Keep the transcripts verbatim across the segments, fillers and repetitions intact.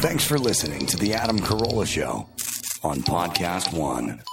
Thanks for listening to The Adam Carolla Show on Podcast One.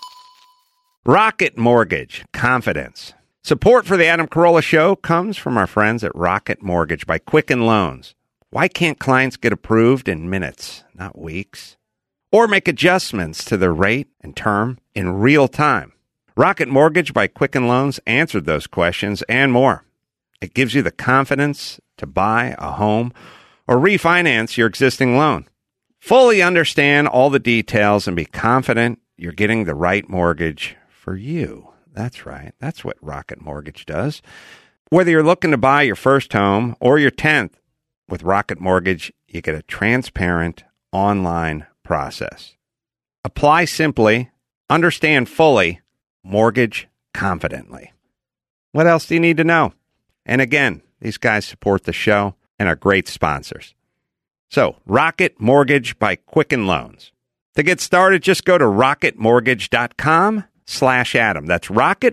Rocket Mortgage, confidence. Support for The Adam Carolla Show comes from our friends at Rocket Mortgage by Quicken Loans. Why can't clients get approved in minutes, not weeks? Or make adjustments to their rate and term in real time? Rocket Mortgage by Quicken Loans answered those questions and more. It gives you the confidence to buy a home or refinance your existing loan. Fully understand all the details and be confident you're getting the right mortgage for you. That's right. That's what Rocket Mortgage does. Whether you're looking to buy your first home or your tenth, with Rocket Mortgage, you get a transparent online process. Apply simply, understand fully, mortgage confidently. What else do you need to know? And again, these guys support the show and are great sponsors. So, Rocket Mortgage by Quicken Loans. To get started, just go to rocketmortgage.com slash Adam. That's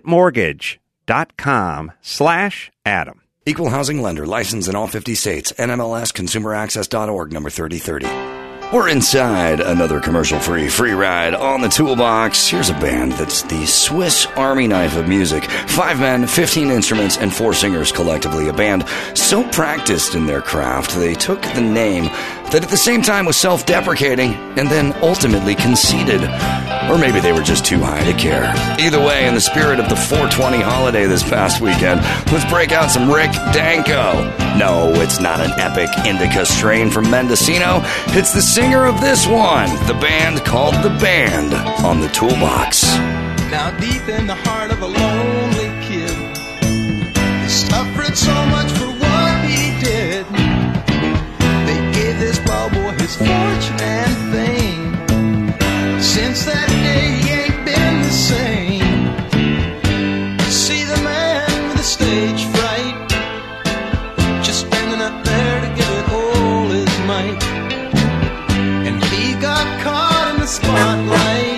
rocketmortgage.com slash Adam. Equal housing lender, licensed in all fifty states. N M L S consumer access dot org, number thirty thirty. We're inside another commercial-free free ride on the Toolbox. Here's a band that's the Swiss Army knife of music. Five men, fifteen instruments, and four singers collectively. A band so practiced in their craft, they took the name that at the same time was self-deprecating and then ultimately conceited. Or maybe they were just too high to care. Either way, in the spirit of the four twenty holiday this past weekend, let's break out some Rick Danko. No, it's not an epic indica strain from Mendocino. It's the singer of this one, the band called The Band, on the Toolbox. Now deep in the heart of a lonely kid, he suffered so much for what he did. They gave this ball boy his fortune and fame. Since that day he ain't been the same. See the man with the stage fright, just standing up there to give it all his might. And he got caught in the spotlight.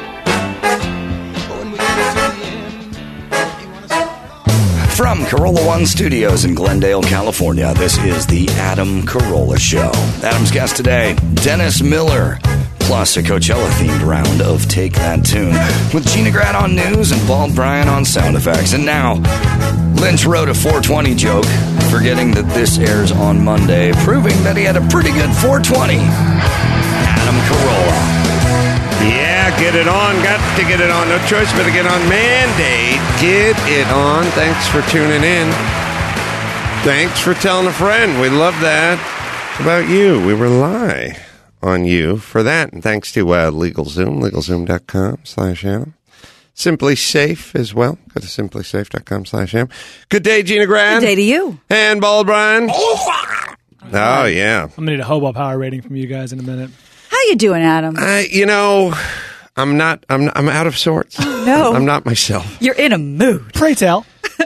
But when we get to the end, you wanna start off? From Carolla One Studios in Glendale, California, this is the Adam Carolla Show. Adam's guest today, Dennis Miller, plus a Coachella-themed round of Take That Tune, with Gina Grad on news and Bald Brian on sound effects. And now, Lynch wrote a four twenty joke, forgetting that this airs on Monday, proving that he had a pretty good four twenty. Adam Carolla. Yeah, get it on. Got to get it on. No choice but to get on. Mandate. Get it on. Thanks for tuning in. Thanks for telling a friend. We love that. How about you? We rely on you for that. And thanks to uh, LegalZoom, LegalZoom.com slash Adam. Simply Safe as well. Go to simplysafe.com slash Adam. Good day, Gina Grad. Good day to you. And Bald Brian. Oh, yeah. I'm going to need a hobo power rating from you guys in a minute. How you doing, Adam? I, you know, I'm not, I'm I'm out of sorts. Oh, no. I'm not myself. You're in a mood. Pray tell.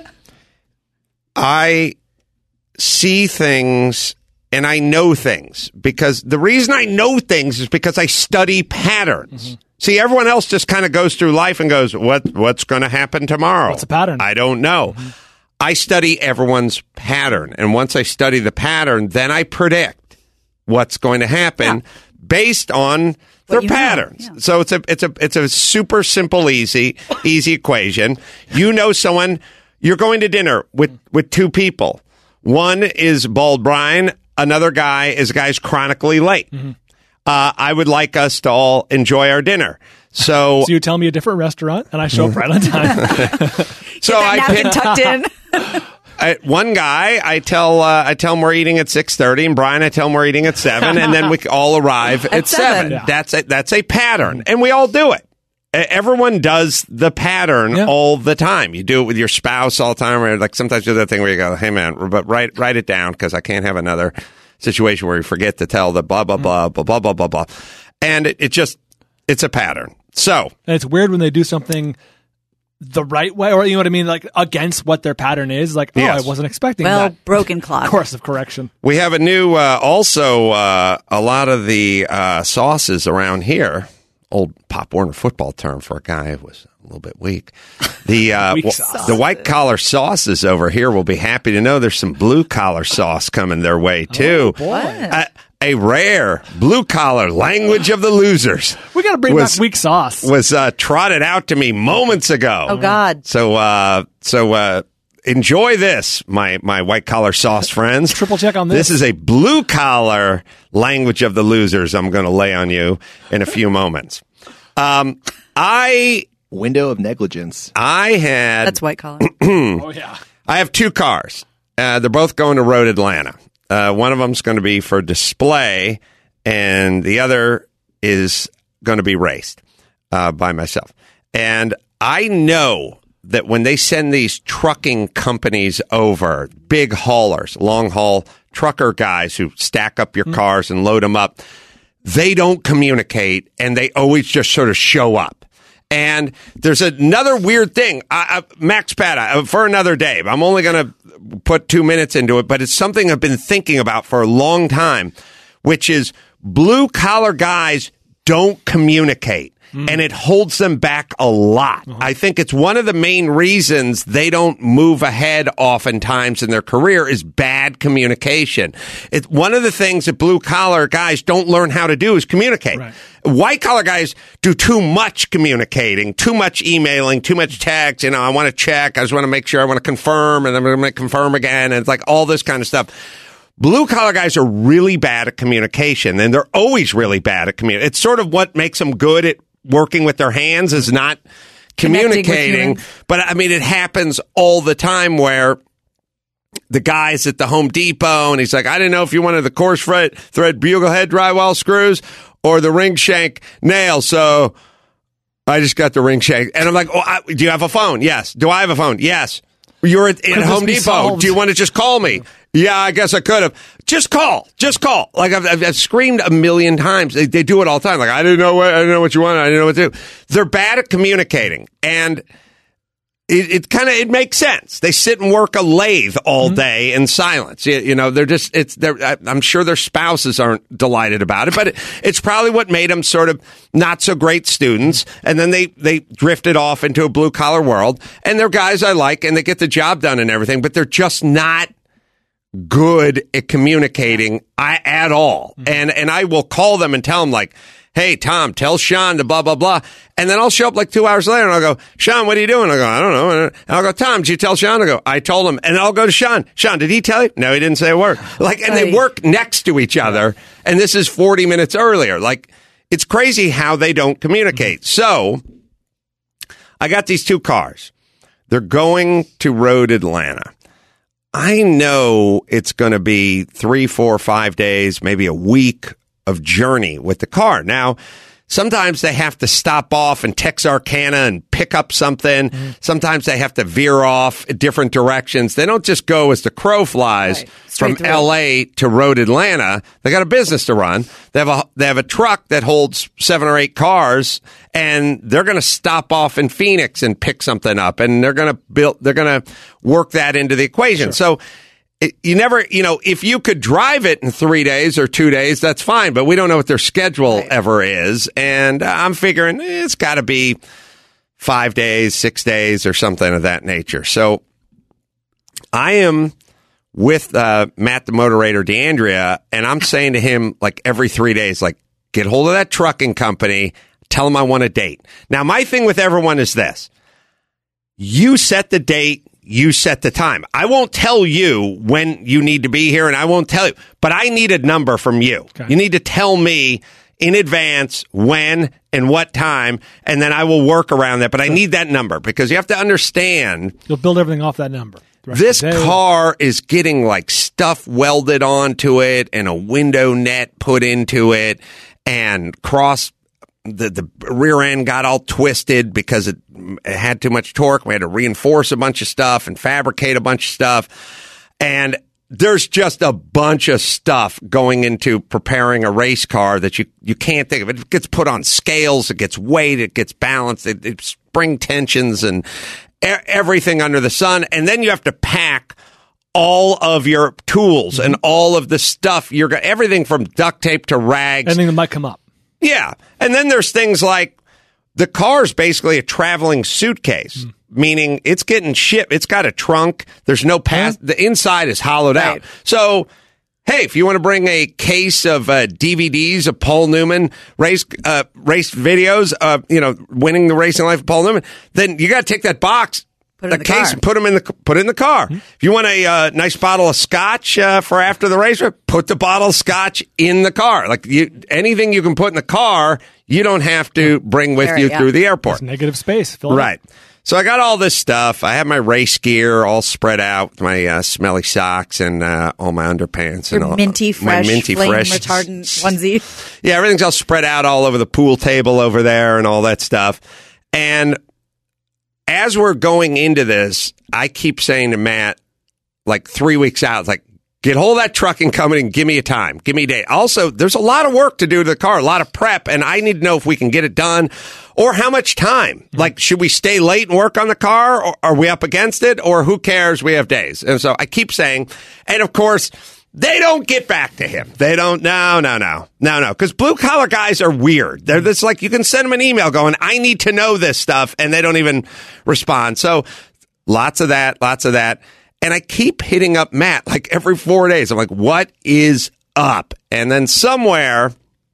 I see things and I know things because the reason I know things is because I study patterns. Mm-hmm. See, everyone else just kind of goes through life and goes, "What what's going to happen tomorrow?" What's the pattern? I don't know. Mm-hmm. I study everyone's pattern, and once I study the pattern, then I predict what's going to happen. Yeah. Based on their patterns. Yeah. So it's a it's a it's a super simple, easy, easy equation. You know someone, you're going to dinner with, with two people. One is Bald Brian, another guy is a guy who's chronically late. Mm-hmm. Uh, I would like us to all enjoy our dinner. So, so you tell me a different restaurant and I show up right on time. So I pick tucked in. I, one guy, I tell uh, I tell him we're eating at six thirty, and Brian, I tell him we're eating at seven, and then we all arrive at, at seven. seven. Yeah. That's a, that's a pattern, and we all do it. Everyone does the pattern yeah. all the time. You do it with your spouse all the time, or like sometimes you do that thing where you go, "Hey man, but write write it down because I can't have another situation where you forget to tell the blah blah blah blah blah blah blah blah," and it, it just it's a pattern. So and it's weird when they do something the right way, or you know what I mean, like against what their pattern is. Like, oh, yes. I wasn't expecting well, that. Broken clock. Course of correction. We have a new, uh, also uh, a lot of the uh, sauces around here. Old Pop Warner football term for a guy who was a little bit weak. The uh, w- the white collar sauces over here will be happy to know there's some blue collar sauce coming their way too. Oh, boy. Uh, a rare blue-collar language of the losers. We got to bring was, back weak sauce. Was uh, trotted out to me moments ago. Oh, God. So, uh, so uh, enjoy this, my, my white-collar sauce friends. Triple check on this. This is a blue-collar language of the losers I'm going to lay on you in a few moments. Um, I... Window of negligence. I had... That's white collar. Oh, yeah. I have two cars. Uh, they're both going to Road Atlanta. Uh, one of them's going to be for display, and the other is going to be raced uh, by myself. And I know that when they send these trucking companies over, big haulers, long-haul trucker guys who stack up your cars and load them up, they don't communicate, and they always just sort of show up. And there's another weird thing. I, I, Max Pata, for another day. I'm only going to put two minutes into it, but it's something I've been thinking about for a long time, which is blue-collar guys don't communicate. Mm. And it holds them back a lot. Uh-huh. I think it's one of the main reasons they don't move ahead oftentimes in their career is bad communication. It's one of the things that blue-collar guys don't learn how to do is communicate. Right. White-collar guys do too much communicating, too much emailing, too much text. You know, I want to check. I just want to make sure. I want to confirm, and I'm going to confirm again. And it's like all this kind of stuff. Blue-collar guys are really bad at communication, and they're always really bad at communicating. It's sort of what makes them good at working with their hands is not communicating. But, I mean, it happens all the time where the guy's at the Home Depot, and he's like, I didn't know if you wanted the coarse thread, thread bugle head drywall screws or the ring shank nail, so I just got the ring shank. And I'm like, oh, I, do you have a phone? Yes. Do I have a phone? Yes. You're at, at Home Depot. Solved? Do you want to just call me? Yeah, I guess I could have. Just call. Just call. Like I've, I've, I've screamed a million times. They, they do it all the time. Like, I didn't know what, I didn't know what you wanted. I didn't know what to do. They're bad at communicating. And it, it kind of, it makes sense. They sit and work a lathe all mm-hmm. day in silence. You, you know, they're just, it's, they're, I'm sure their spouses aren't delighted about it, but it, it's probably what made them sort of not so great students. And then they, they drifted off into a blue collar world, and they're guys I like, and they get the job done and everything, but they're just not good at communicating I, at all. Mm-hmm. And, and I will call them and tell them like, hey, Tom, tell Sean to blah, blah, blah. And then I'll show up like two hours later and I'll go, Sean, what are you doing? I go, I don't know. And I'll go, Tom, did you tell Sean? I go, I told him. And I'll go to Sean. Sean, did he tell you? No, he didn't say a word. Like, and they work next to each other. And this is forty minutes earlier. Like, it's crazy how they don't communicate. So I got these two cars. They're going to Road Atlanta. I know it's going to be three, four, five days, maybe a week of journey with the car. Now, sometimes they have to stop off in Texarkana and pick up something. Mm-hmm. Sometimes they have to veer off in different directions. They don't just go as the crow flies right. from through. L A to Road Atlanta. They got a business to run. They have a they have a truck that holds seven or eight cars, and they're going to stop off in Phoenix and pick something up, and they're going to build. They're going to work that into the equation. Sure. So. It, you never, you know, if you could drive it in three days or two days, that's fine. But we don't know what their schedule right. ever is. And I'm figuring it's got to be five days, six days or something of that nature. So I am with uh, Matt, the Moderator, DeAndrea, and I'm saying to him like every three days, like, get hold of that trucking company, tell them I want a date. Now, my thing with everyone is this. You set the date. You set the time. I won't tell you when you need to be here, and I won't tell you, but I need a number from you. Okay. You need to tell me in advance when and what time, and then I will work around that. But I need that number because you have to understand. You'll build everything off that number. This car is getting like stuff welded onto it and a window net put into it and cross. The, the rear end got all twisted because it, it had too much torque. We had to reinforce a bunch of stuff and fabricate a bunch of stuff. And there's just a bunch of stuff going into preparing a race car that you, you can't think of. It gets put on scales. It gets weighed. It gets balanced. It, it spring tensions and e- everything under the sun. And then you have to pack all of your tools mm-hmm. and all of the stuff. You're got everything from duct tape to rags. Anything that might come up. Yeah. And then there's things like the car's basically a traveling suitcase, mm. meaning it's getting shipped. It's got a trunk. There's no pass. The inside is hollowed right. out. So hey, if you want to bring a case of uh, D V Ds of Paul Newman race uh, race videos, uh, you know, winning the racing life of Paul Newman, then you got to take that box. Put it the in the case car. and put them in the put it in the car. Mm-hmm. If you want a uh, nice bottle of scotch uh, for after the race, put the bottle of scotch in the car. Like you, anything you can put in the car, you don't have to bring with Right, you yeah. through the airport. It's negative space. Fill it Right. up. So I got all this stuff. I have my race gear all spread out with my uh, smelly socks and uh, all my underpants Your and all minty my fresh, minty flame fresh retardant onesie. Yeah, everything's all spread out all over the pool table over there and all that stuff. And as we're going into this, I keep saying to Matt, like three weeks out, it's like, get hold of that trucking company and give me a time. Give me a date. Also, there's a lot of work to do to the car, a lot of prep, and I need to know if we can get it done or how much time. Mm-hmm. Like, should we stay late and work on the car, or are we up against it, or who cares? We have days. And so I keep saying, and of course, they don't get back to him. They don't. No, no, no, no, no. Because blue collar guys are weird. They're this like you can send them an email going, I need to know this stuff, and they don't even respond. So lots of that, lots of that. And I keep hitting up Matt like every four days. I'm like, what is up? And then somewhere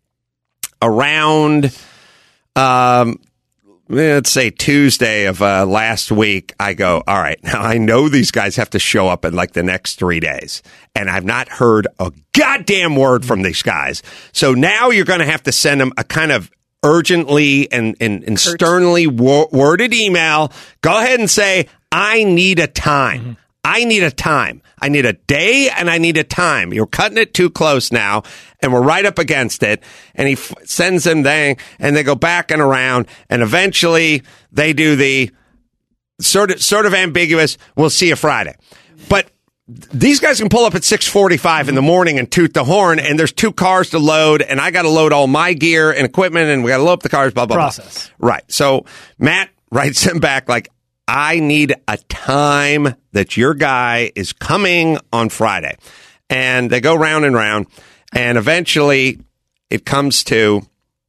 around, um, let's say Tuesday of uh, last week, I go, all right, now I know these guys have to show up in like the next three days. And I've not heard a goddamn word from these guys. So now you're going to have to send them a kind of urgently and, and, and sternly wo- worded email. Go ahead and say, I need a time. Mm-hmm. I need a time. I need a day and I need a time. You're cutting it too close now, and we're right up against it. And he f- sends them there, and they go back and around, and eventually they do the sort of sort of ambiguous, we'll see you Friday. But these guys can pull up at six forty-five in the morning and toot the horn, and there's two cars to load, and I got to load all my gear and equipment, and we got to load up the cars, blah, blah, Process. blah. Right. So Matt writes him back like, I need a time that your guy is coming on Friday. And they go round and round. And eventually it comes to,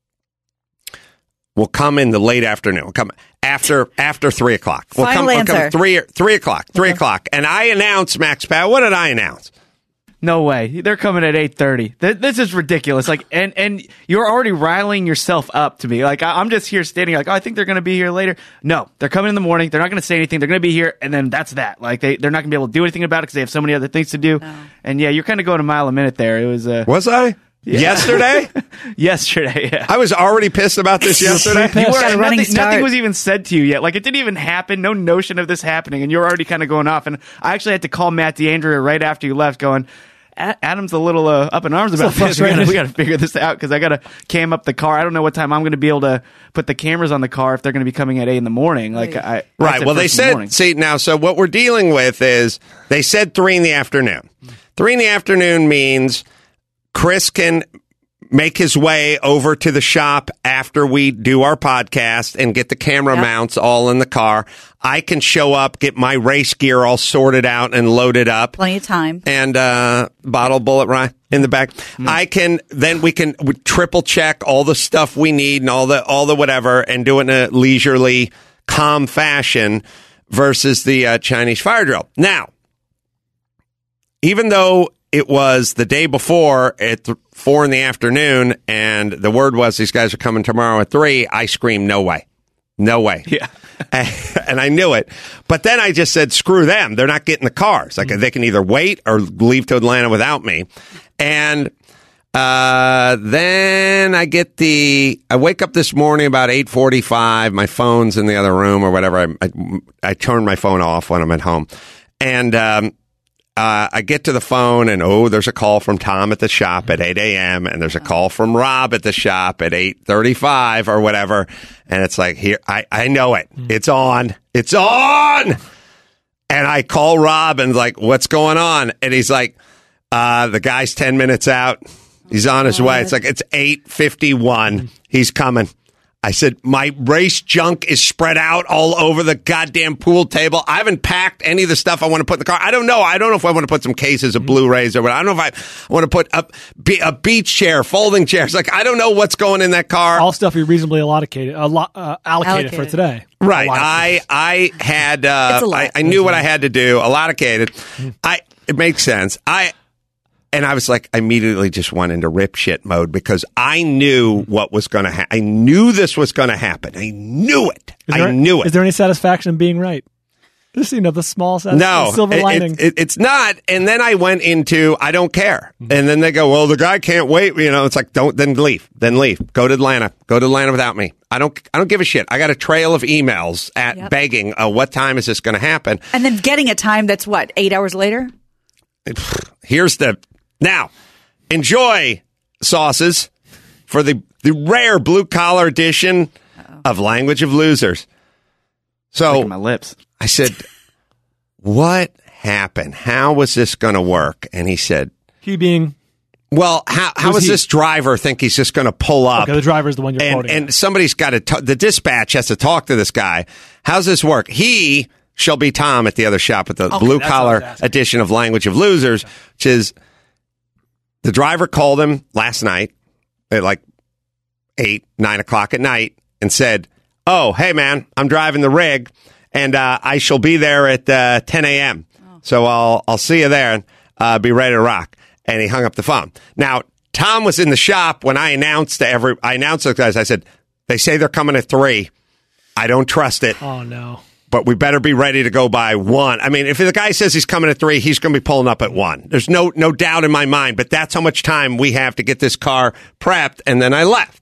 we'll come in the late afternoon. We'll come after after three o'clock. We'll Final come, we'll answer. come three, three o'clock. Three Okay. o'clock. And I announce, Max Pat, what did I announce? No way. They're coming at eight thirty. Th- this is ridiculous. Like, and, and you're already riling yourself up to me. Like, I- I'm just here standing like, oh, I think they're going to be here later. No, they're coming in the morning. They're not going to say anything. They're going to be here, and then that's that. Like, they, they're not going to be able to do anything about it because they have so many other things to do. No. And yeah, you're kind of going a mile a minute there. It was, uh, Was I? Yeah. Yesterday? yesterday. Yeah. I was already pissed about this yesterday. You were, Got a running nothing, start. nothing was even said to you yet. Like, it didn't even happen. No notion of this happening, and you're already kind of going off. And I actually had to call Matt DeAndrea right after you left, going, "A- Adam's a little uh, up in arms about this. We gotta, we got to figure this out because I got to cam up the car. I don't know what time I'm going to be able to put the cameras on the car if they're going to be coming at eight in the morning. Like, I, I Right. said Well, they first in the morning. said, see, now, so what we're dealing with is they said three in the afternoon. Three in the afternoon means Chris can make his way over to the shop after we do our podcast and get the camera Yep. mounts all in the car. I can show up, get my race gear all sorted out and loaded up. Plenty of time. And uh, bottle bullet rye in the back. I can then we can we triple check all the stuff we need and all the all the whatever and do it in a leisurely, calm fashion versus the uh, Chinese fire drill. Now, even though it was the day before at th- four in the afternoon, and the word was these guys are coming tomorrow at three, I screamed, no way. No way. Yeah. And I knew it. But then I just said, screw them. They're not getting the cars. Like, they can either wait or leave to Atlanta without me. And uh, then I get the, I wake up this morning about eight forty-five. My phone's in the other room or whatever. I, I, I turn my phone off when I'm at home. And um, uh, I get to the phone and, oh, there's a call from Tom at the shop at eight a.m. and there's a call from Rob at the shop at eight thirty-five or whatever. And it's like, here, I, I know it. It's on. It's on. And I call Rob and like, what's going on? And he's like, uh, the guy's ten minutes out. He's on his way. It's like, it's eight fifty-one. He's coming. I said, my race junk is spread out all over the goddamn pool table. I haven't packed any of the stuff I want to put in the car. I don't know. I don't know if I want to put some cases of Blu-rays or what. I don't know if I want to put a, a beach chair, folding chairs. Like, I don't know what's going in that car. All stuff you reasonably allocated, uh, lo- uh, allocated, Allocated. for today. Right. A lot of I things. I had uh, It's a lot. I, I knew what I had to do. Allocated. I it makes sense. I and I was like, I immediately just went into rip shit mode because I knew what was going to happen. I knew this was going to happen. I knew it. There, I knew it. Is there any satisfaction in being right? Just, you know, the small satisfaction, no, the silver it, lining. It, it, it's not. And then I went into, I don't care. And then they go, well, the guy can't wait. You know, it's like, don't, then leave. Then leave. Go to Atlanta. Go to Atlanta without me. I don't, I don't give a shit. I got a trail of emails at Yep. begging, uh, what time is this going to happen? And then getting a time that's what, eight hours later? Here's the, now, enjoy sauces for the, the rare blue collar edition Uh-oh. of Language of Losers. So Licking my lips. I said, what happened? How was this going to work? And he said, he being, well, how, how Who's does he? this driver think he's just going to pull up? okay, the driver's the one you're and, quoting. and somebody's got to, t- the dispatch has to talk to this guy. How's this work? He shall be Tom at the other shop at the Okay, blue that's what I was collar asking. edition of Language of Losers, which is the driver called him last night at like eight, nine o'clock at night and said, oh, hey, man, I'm driving the rig and uh, I shall be there at uh, ten a.m. Oh. So I'll I'll see you there and uh, be ready to rock. And he hung up the phone. Now, Tom was in the shop when I announced to every, I announced to the guys, I said, they say they're coming at three. I don't trust it. oh, no. But we better be ready to go by one. I mean, if the guy says he's coming at three, he's going to be pulling up at one. There's no no doubt in my mind, but that's how much time we have to get this car prepped. And then I left.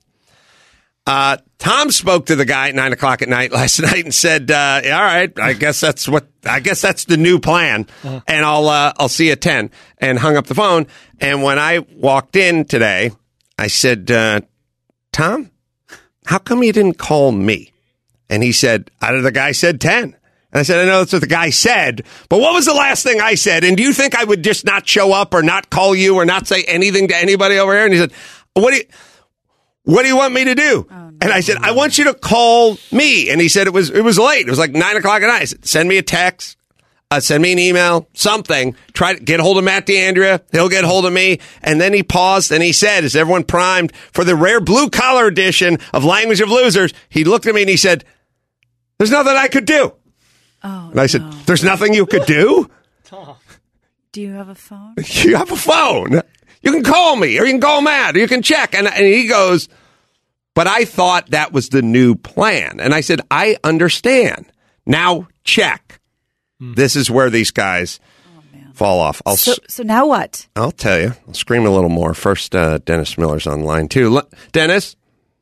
Uh, Tom spoke to the guy at nine o'clock at night last night and said, uh, all right, I guess that's what, I guess that's the new plan. Uh-huh. And I'll, uh, I'll see you at ten, and hung up the phone. And when I walked in today, I said, uh, Tom, how come you didn't call me? And he said, I the guy said ten. And I said, I know that's what the guy said, but what was the last thing I said? And do you think I would just not show up or not call you or not say anything to anybody over here? And he said, what do you, what do you want me to do? Oh, no. And I said, I want you to call me. And he said it was, it was late. It was like nine o'clock at night. I said, send me a text, uh, send me an email, something. Try to get hold of Matt DeAndrea. He'll get hold of me. And then he paused and he said, is everyone primed for the rare blue collar edition of Language of Losers? He looked at me and he said, there's nothing I could do. Oh, and I said, no. there's nothing you could do? Do you have a phone? You have a phone. You can call me, or you can call Matt, or you can check. And, and he goes, but I thought that was the new plan. And I said, I understand. Now check. Mm. This is where these guys oh, fall off. I'll so, so now what? I'll tell you. I'll scream a little more. First, uh, Dennis Miller's on line two. L- Dennis?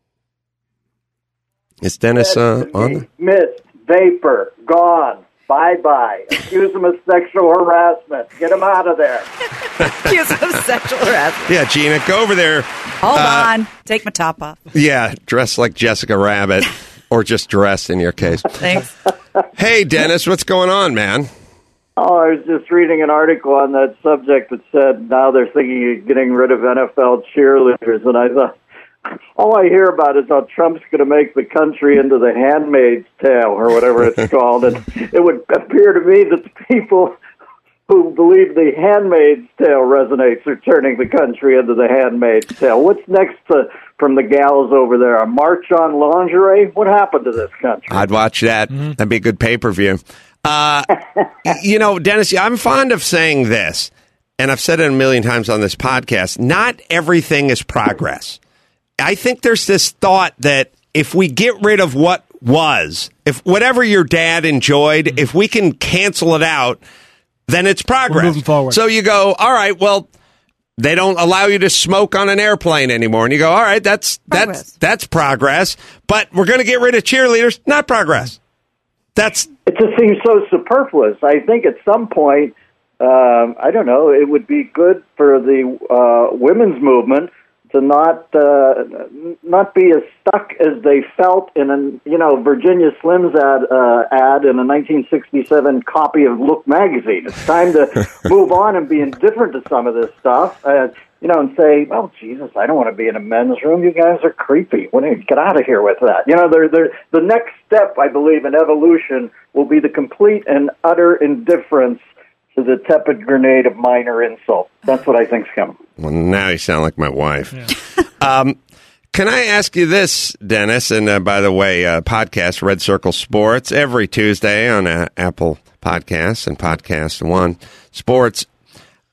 Is Dennis uh, on? Missed, vapor, gone, bye-bye. Accuse him of sexual harassment. Get him out of there. Accuse him of sexual harassment. Yeah, Gina, go over there. Hold uh, on. Take my top off. Yeah, dress like Jessica Rabbit, or just dressed in your case. Thanks. Hey, Dennis, what's going on, man? Oh, I was just reading an article on that subject that said now they're thinking of getting rid of N F L cheerleaders, and I thought, all I hear about is how Trump's going to make the country into the Handmaid's Tale, or whatever it's called. And it would appear to me that the people who believe the Handmaid's Tale resonates are turning the country into the Handmaid's Tale. What's next to, from the gals over there? A march on lingerie? What happened to this country? I'd watch that. Mm-hmm. That'd be a good pay-per-view. Uh, you know, Dennis, I'm fond of saying this, and I've said it a million times on this podcast. Not everything is progress. I think there's this thought that if we get rid of what was, if whatever your dad enjoyed, mm-hmm. if we can cancel it out, then it's progress. We're moving forward. So you go, all right, well, they don't allow you to smoke on an airplane anymore. And you go, all right, that's progress. that's that's progress. But we're going to get rid of cheerleaders. Not progress. That's it just seems so superfluous. I think at some point, um, I don't know, it would be good for the uh, women's movement to not uh, not be as stuck as they felt in an you know Virginia Slim's ad uh, ad in a nineteen sixty-seven copy of Look magazine. It's time to move on and be indifferent to some of this stuff. Uh, you know, and say, "Well, Jesus, I don't want to be in a men's room. You guys are creepy. What do you, get out of here with that." You know, they're, they're, the next step, I believe, in evolution will be the complete and utter indifference to the tepid grenade of minor insult. That's what I think's coming. Well, now you sound like my wife. Yeah. um, can I ask you this, Dennis? And uh, by the way, uh, podcast Red Circle Sports every Tuesday on uh, Apple Podcasts and Podcast One Sports.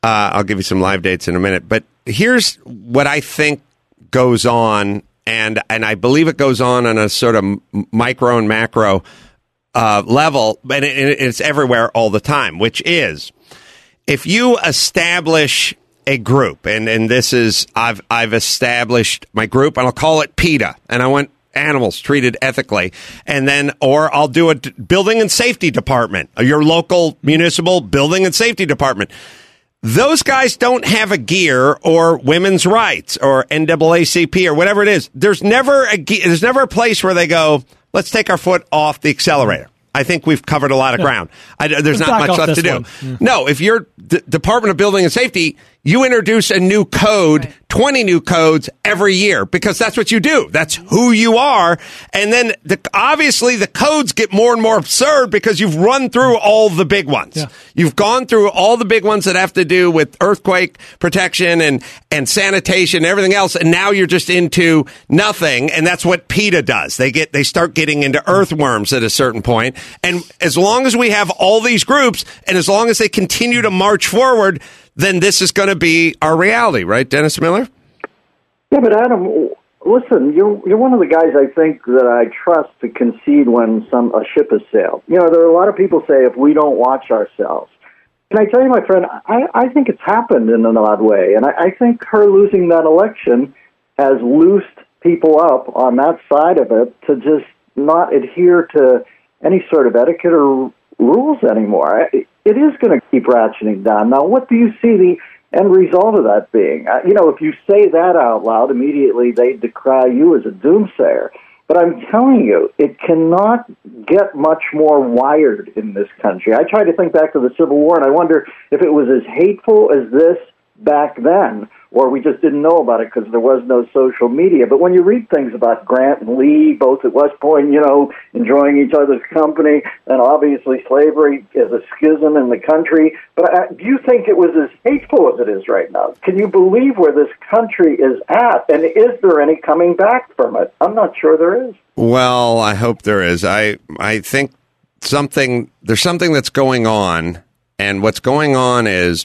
Uh, I'll give you some live dates in a minute. But here's what I think goes on, and and I believe it goes on on a sort of micro and macro uh, level, but it, it's everywhere all the time, which is if you establish a group, and, and this is, I've I've established my group, and I'll call it PETA, and I want animals treated ethically, and then, or I'll do a d- building and safety department, your local municipal building and safety department. Those guys don't have a gear or women's rights or N double A C P or whatever it is. There's never a ge- there's never a place where they go, let's take our foot off the accelerator. I think we've covered a lot of yeah. ground. I, there's Let's not much left to do. Yeah. No, if you're D- Department of Building and Safety, you introduce a new code, right. twenty new codes every year, because that's what you do. That's who you are. And then the, obviously the codes get more and more absurd because you've run through all the big ones. Yeah. You've gone through all the big ones that have to do with earthquake protection and, and sanitation and everything else. And now you're just into nothing. And that's what PETA does. They get, they start getting into earthworms at a certain point. And as long as we have all these groups, and as long as they continue to march forward, then this is going to be our reality, right, Dennis Miller? Yeah, but Adam, listen, you're you're one of the guys I think that I trust to concede when some a ship has sailed. You know, there are a lot of people say if we don't watch ourselves. Can I tell you, my friend, I, I think it's happened in an odd way, and I, I think her losing that election has loosed people up on that side of it to just not adhere to any sort of etiquette or rules anymore. It, it is going to keep ratcheting down. Now, what do you see the end result of that being? Uh, you know, if you say that out loud, immediately they decry you as a doomsayer. But I'm telling you, it cannot get much more wired in this country. I try to think back to the Civil War, and I wonder if it was as hateful as this back then, or we just didn't know about it because there was no social media. But when you read things about Grant and Lee, both at West Point, you know, enjoying each other's company, and obviously slavery is a schism in the country. But uh, do you think it was as hateful as it is right now? Can you believe where this country is at? And is there any coming back from it? I'm not sure there is. Well, I hope there is. I I think something there's something that's going on, and what's going on is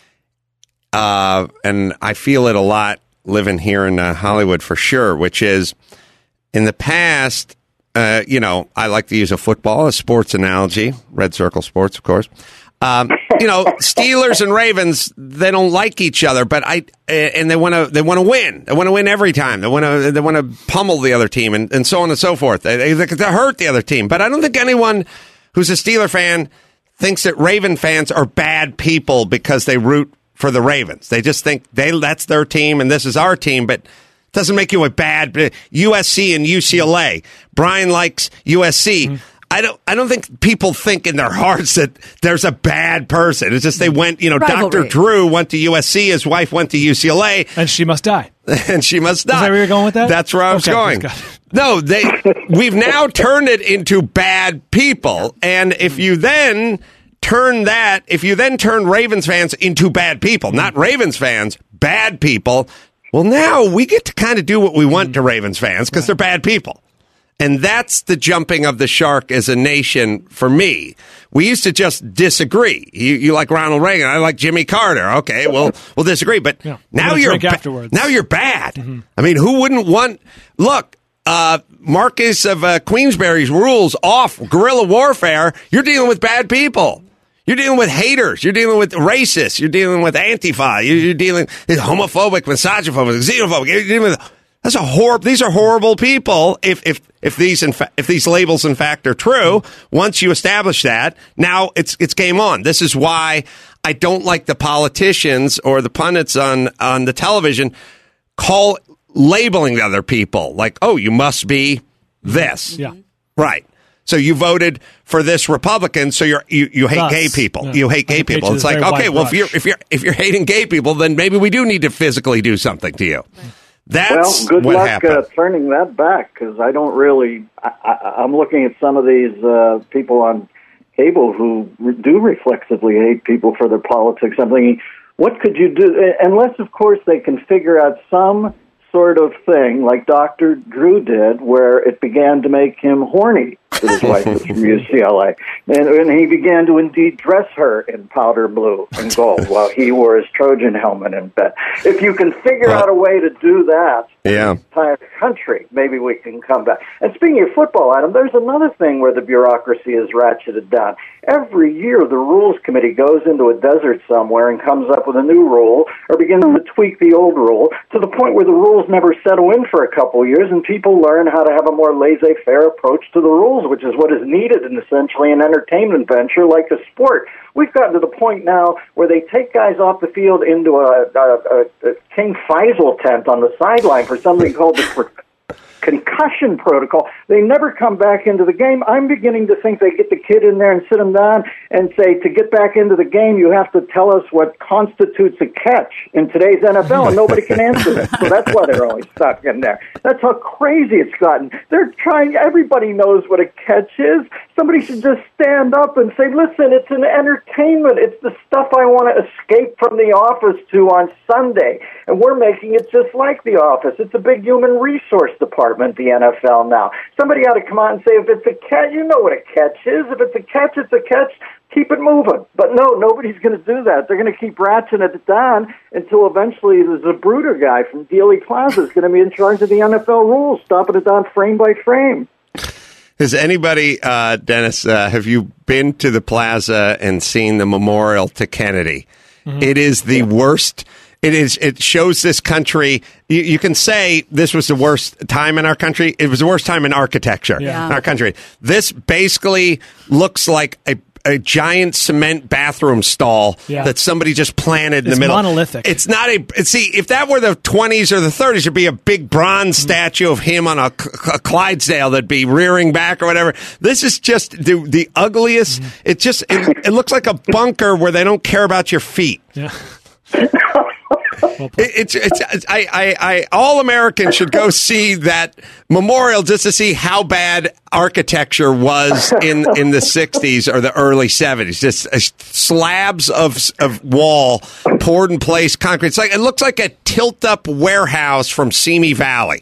Uh, and I feel it a lot living here in uh, Hollywood for sure, which is in the past, uh, you know, I like to use a football, a sports analogy, Red Circle Sports, of course. Um, you know, Steelers and Ravens, they don't like each other, but I, and they want to, they want to win. They want to win every time. They want to, they want to pummel the other team and, and so on and so forth. They, they, they hurt the other team. But I don't think anyone who's a Steeler fan thinks that Raven fans are bad people because they root for the Ravens. They just think they that's their team and this is our team, but it doesn't make you a bad U S C and U C L A. Brian likes U S C. Mm-hmm. I don't I don't think people think in their hearts that there's a bad person. It's just they went, you know, Rivalry. Doctor Drew went to U S C, his wife went to U C L A. And she must die. and she must die. Is that where you're going with that? That's where I was okay, going. No, they we've now turned it into bad people. And if you then turn that, if you then turn Ravens fans into bad people, not Ravens fans, bad people, well, now we get to kind of do what we want to Ravens fans because they're bad people. And that's the jumping of the shark as a nation for me. We used to just disagree. You, you like Ronald Reagan, I like Jimmy Carter. Okay, well, we'll disagree. But yeah, now you're ba- afterwards. now you're bad. Mm-hmm. I mean, who wouldn't want? Look. Uh, Marcus of uh, Queensberry's rules off guerrilla warfare. You're dealing with bad people. You're dealing with haters. You're dealing with racists. You're dealing with Antifa. You're, you're dealing with homophobic, misogynophobic, xenophobic. You're dealing with that's a horrible. These are horrible people. If if if these in fa- if these labels in fact are true, once you establish that, now it's it's game on. This is why I don't like the politicians or the pundits on on the television call. Labeling the other people like, oh, you must be this. Yeah. Right. So you voted for this Republican, so you're you, you hate Us. gay people. Yeah. You hate gay people. It's like, okay, well, if you're if you're if you're hating gay people, then maybe we do need to physically do something to you. That's well, good what luck happened. uh, turning that back because I don't really. I, I, I'm looking at some of these uh, people on cable who re- do reflexively hate people for their politics. I'm thinking, what could you do? Unless, of course, they can figure out some sort of thing like Doctor Drew did where it began to make him horny. that his wife was from U C L A. And, and he began to indeed dress her in powder blue and gold while he wore his Trojan helmet in bed. If you can figure well, out a way to do that yeah. in the entire country, maybe we can come back. And speaking of football, Adam, there's another thing where the bureaucracy is ratcheted down. Every year, the Rules Committee goes into a desert somewhere and comes up with a new rule or begins to tweak the old rule to the point where the rules never settle in for a couple of years and people learn how to have a more laissez-faire approach to the rules, which is what is needed in essentially an entertainment venture like a sport. We've gotten to the point now where they take guys off the field into a, a, a, a King Faisal tent on the sideline for something called the concussion protocol. They never come back into the game. I'm beginning to think they get the kid in there and sit him down and say, to get back into the game, you have to tell us what constitutes a catch in today's N F L, and nobody can answer it. So that's why they're always stuck in there. That's how crazy it's gotten. They're trying, everybody knows what a catch is. Somebody should just stand up and say, listen, it's an entertainment. It's the stuff I want to escape from the office to on Sunday. And we're making it just like the office. It's a big human resource department, the N F L now. Somebody ought to come out and say, if it's a catch, you know what a catch is. If it's a catch, it's a catch. Keep it moving. But no, nobody's going to do that. They're going to keep ratcheting it down until eventually the Zabruder guy from Dealey Plaza is going to be in charge of the N F L rules, stopping it down frame by frame. Has anybody, uh, Dennis, uh, have you been to the plaza and seen the memorial to Kennedy? Mm-hmm. It is the worst. It is. It shows this country. You, you can say this was the worst time in our country. It was the worst time in architecture yeah. in our country. This basically looks like a a giant cement bathroom stall yeah. that somebody just planted in it's the middle. Monolithic. It's not a. See, if that were the twenties or the thirties, it'd be a big bronze mm. statue of him on a, a Clydesdale that'd be rearing back or whatever. This is just the the ugliest. Mm. It just it, it looks like a bunker where they don't care about your feet. Yeah. It, it's, it's, I, I, I, all Americans should go see that memorial just to see how bad architecture was in, in the sixties or the early seventies. Just uh, slabs of, of wall poured in place, concrete. It's like, it looks like a tilt-up warehouse from Simi Valley.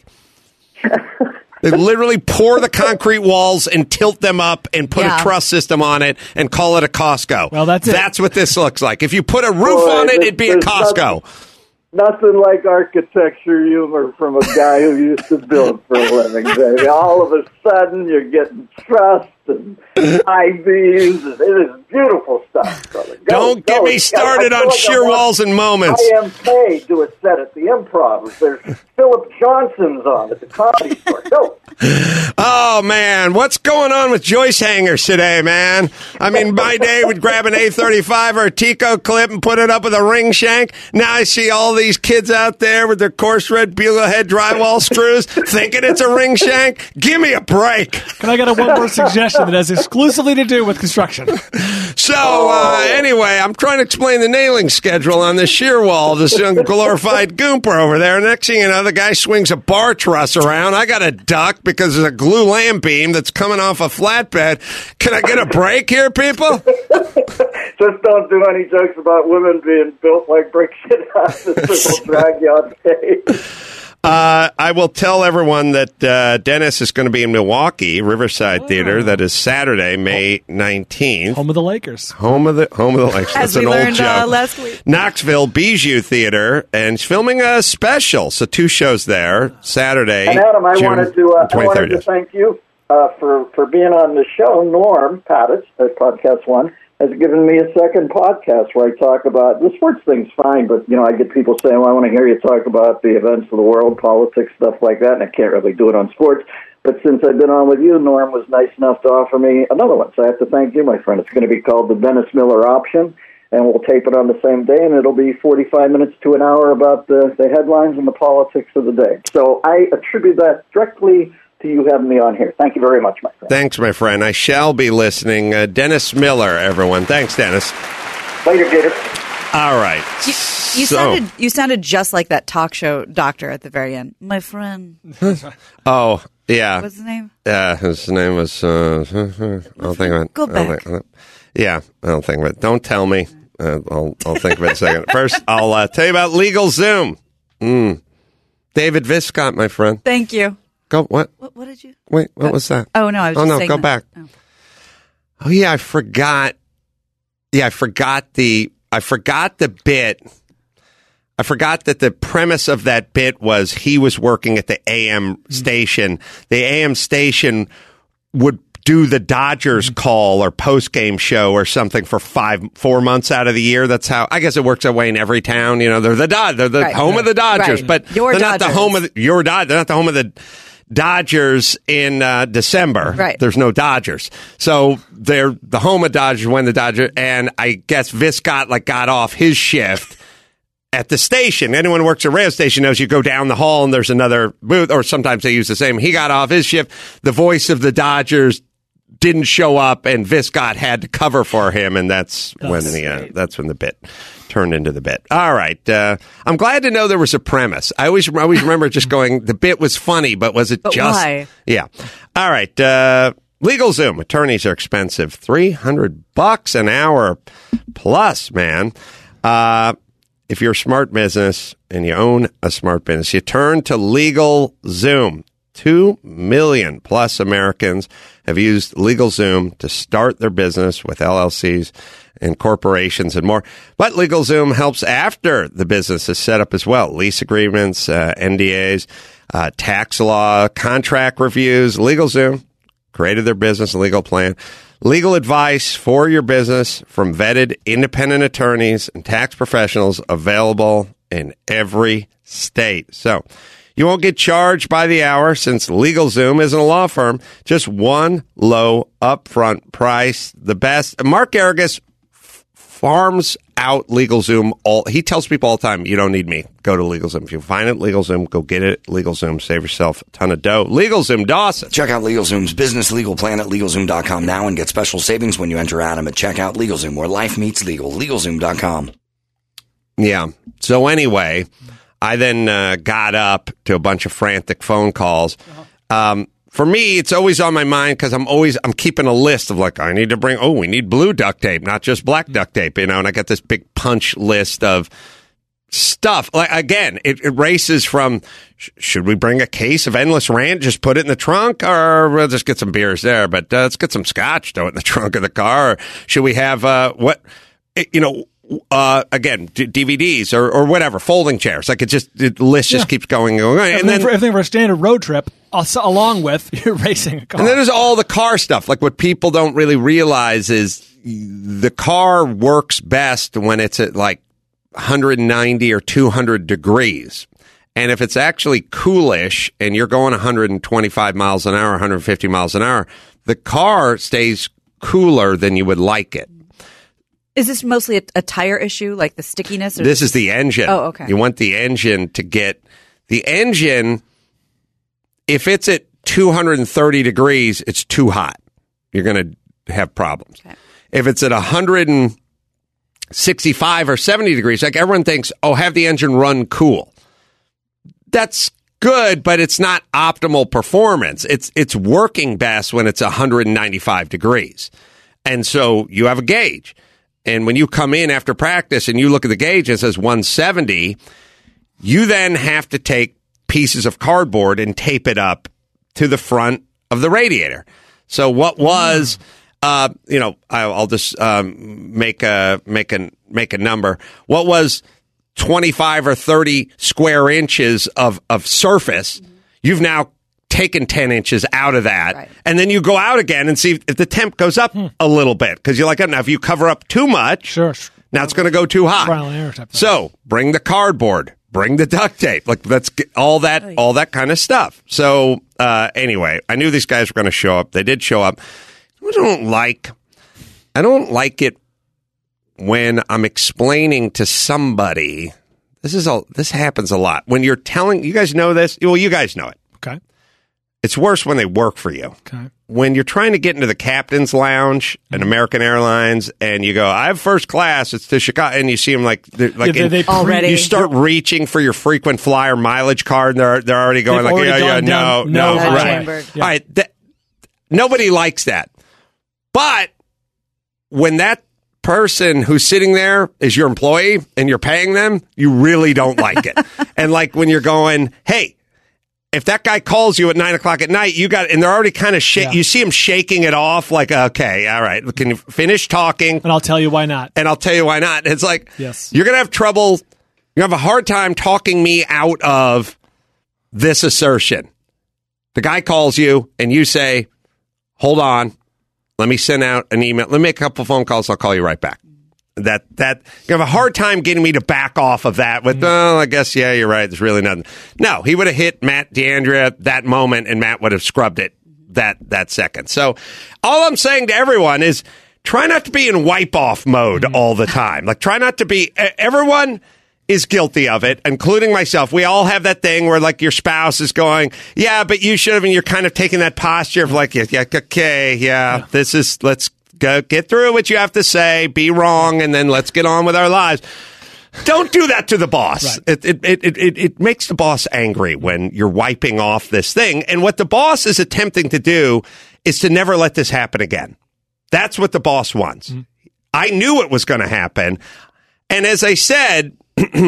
They literally pour the concrete walls and tilt them up and put yeah. a truss system on it and call it a Costco. Well, that's it. That's what this looks like. If you put a roof Boy, on it, it'd be a Costco. Nothing, nothing like architecture humor from a guy who used to build for a living, baby. All of a sudden, you're getting truss and I-beams. And it is beautiful stuff, brother. Go, Don't go. get me started on like sheer walls and moments. I am paid to a set at the Improv. There's Philip Johnson's on at the Comedy Store. Go. Oh, man. What's going on with Joyce hangers today, man? I mean, my day would grab an A thirty-five or a Tico clip and put it up with a ring shank. Now I see all these kids out there with their coarse red Buglehead drywall screws thinking it's a ring shank. Give me a break. Can I get a one more suggestion that has exclusively to do with construction? So, uh, anyway, I'm trying to explain the nailing schedule on this shear wall, this young glorified goomper over there. Next thing you know, the guy swings a bar truss around. I got a duck because there's a glue lamp beam that's coming off a flatbed. Can I get a break here, people? Just don't do any jokes about women being built like brick shit houses. Will drag you on stage. Uh, I will tell everyone that uh, Dennis is going to be in Milwaukee, Riverside oh. Theater. That is Saturday, May nineteenth. Home of the Lakers. Home of the home of the Lakers. As That's we an learned, old joke. Uh, last week. Knoxville Bijou Theater, and he's filming a special. So two shows there, Saturday. And Adam, I June wanted to uh, I wanted to thank you uh, for for being on the show. Norm Pattich, at Podcast One, has given me a second podcast where I talk about the sports thing's fine, but you know I get people saying, "Well, I want to hear you talk about the events of the world, politics, stuff like that," and I can't really do it on sports. But since I've been on with you, Norm was nice enough to offer me another one, so I have to thank you, my friend. It's going to be called the Dennis Miller Option, and we'll tape it on the same day, and it'll be forty-five minutes to an hour about the, the headlines and the politics of the day. So I attribute that directly to you having me on here. Thank you very much, my friend. Thanks, my friend. I shall be listening. Uh, Dennis Miller, everyone. Thanks, Dennis. Later, Gator. All right. You, you so, sounded you sounded just like that talk show doctor at the very end. My friend. Oh, yeah. What's his name? Yeah, his name was. Uh, I'll think of it. Go back. I'll, yeah, I'll think of it. Don't tell me. Uh, I'll I'll think of it in a second. First, I'll uh, tell you about LegalZoom. Mm. David Viscott, my friend. Thank you. Go what? What, what did you? Wait, what was that? Oh no, I was. Oh just no, saying go that- back. oh. Oh yeah, I forgot. Yeah, I forgot the. I forgot the bit. I forgot that the premise of that bit was he was working at the A M station. The A M station would do the Dodgers call or post game show or something for five, four months out of the year. That's how, I guess it works that way in every town. You know, they're the Dod, they're the Right. home of the Dodgers, Right. but Your they're not the Dodgers. home of the, your Dod, they're not the home of the Dodgers in uh, December. Right. There's no Dodgers. So they're the home of Dodgers when the Dodgers, and I guess Viscott like got off his shift at the station. Anyone who works at a radio station knows you go down the hall and there's another booth, or sometimes they use the same. He got off his shift. The voice of the Dodgers didn't show up, and Viscott had to cover for him, and that's, that's when the uh, that's when the bit turned into the bit. All right, uh, I'm glad to know there was a premise. I always I always remember just going, the bit was funny, but was it But just? why? Yeah. All right. Uh, LegalZoom attorneys are expensive, three hundred bucks an hour plus, man. Uh, if you're a smart business and you own a smart business, you turn to LegalZoom. Two million plus Americans have used LegalZoom to start their business with L L Cs and corporations and more. But LegalZoom helps after the business is set up as well. Lease agreements, uh, N D As, uh, tax law, contract reviews. LegalZoom created their business legal plan. Legal advice for your business from vetted independent attorneys and tax professionals available in every state. So you won't get charged by the hour since LegalZoom isn't a law firm. Just one low upfront price. The best. Mark Garrigus f- farms out LegalZoom. All he tells people all the time, you don't need me. Go to LegalZoom. If you find it, LegalZoom, go get it. LegalZoom. Save yourself a ton of dough. LegalZoom, Dawson. Check out LegalZoom's business legal plan at LegalZoom dot com now and get special savings when you enter Adam at checkout. LegalZoom, where life meets legal. LegalZoom dot com. Yeah. So anyway, I then uh, got up to a bunch of frantic phone calls. Um, for me, it's always on my mind because I'm always I'm keeping a list of like, I need to bring. Oh, we need blue duct tape, not just black duct tape. You know, and I got this big punch list of stuff. Like again, it, it races from sh- should we bring a case of Endless Rant, just put it in the trunk, or we'll just get some beers there? But uh, let's get some scotch, throw it in the trunk of the car. Or should we have uh, what you know? Uh, again, d- D V Ds or, or whatever, folding chairs. Like it just, the list just Yeah. keeps going and going. Everything, And then, for, everything for a standard road trip, also, along with you're racing a car. and then there's all the car stuff. Like what people don't really realize is the car works best when it's at like one hundred ninety or two hundred degrees. And if it's actually coolish and you're going one hundred twenty-five miles an hour, one hundred fifty miles an hour, the car stays cooler than you would like it. Is this mostly a, a tire issue, like the stickiness? Or This is the engine. Oh, okay. You want the engine to get the engine. If it's at two hundred thirty degrees, it's too hot. You're going to have problems. Okay. If it's at one hundred sixty-five or seventy degrees, like everyone thinks, oh, have the engine run cool. That's good, but it's not optimal performance. It's it's working best when it's one hundred ninety-five degrees. And so you have a gauge. And when you come in after practice and you look at the gauge and it says one seventy, you then have to take pieces of cardboard and tape it up to the front of the radiator. So what was, uh, you know, I'll, I'll just um, make a make a make a number. What was twenty-five or thirty square inches of of surface? You've now taken ten inches out of that, Right. and then you go out again and see if the temp goes up a little bit because you're like, oh, now if you cover up too much, Sure. now it's going to go too hot. Trial and error type thing. So bring the cardboard, bring the duct tape, like let's get all that, all that kind of stuff. So uh, anyway, I knew these guys were going to show up. They did show up. I don't like, I don't like it when I'm explaining to somebody. This is a, this happens a lot when you're telling. You guys know this. Well, you guys know it. Okay. It's worse when they work for you. Okay. When you're trying to get into the captain's lounge at American Airlines and you go, I have first class, it's to Chicago, and you see them like, they're like Yeah, in- they- they Already. you start reaching for your frequent flyer mileage card, and they're they're already going They've like, already yeah, yeah, gone no, down- no, no, That's right, chambered. Yeah. all right. That, nobody likes that, but when that person who's sitting there is your employee and you're paying them, you really don't like it. And like when you're going, hey, if that guy calls you at nine o'clock at night, you got, and they're already kind of sh- yeah. you see him shaking it off like, okay, all right, can you finish talking? And I'll tell you why not. And I'll tell you why not. It's like, yes. you're going to have trouble. You have a hard time talking me out of this assertion. The guy calls you and you say, hold on, let me send out an email. Let me make a couple phone calls. I'll call you right back. That, that, you have a hard time getting me to back off of that with, oh, I guess, yeah, you're right. There's really nothing. No, he would have hit Matt D'Andrea that moment and Matt would have scrubbed it that, that second. So all I'm saying to everyone is try not to be in wipe off mode mm-hmm. all the time. Like try not to be, everyone is guilty of it, including myself. We all have that thing where like your spouse is going, yeah, but you should have, and you're kind of taking that posture of like, yeah, okay, yeah, yeah. this is, let's go get through what you have to say, be wrong, and then let's get on with our lives. Don't do that to the boss. Right. It, it, it, it, it makes the boss angry when you're wiping off this thing. And what the boss is attempting to do is to never let this happen again. That's what the boss wants. Mm-hmm. I knew it was going to happen. And as I said,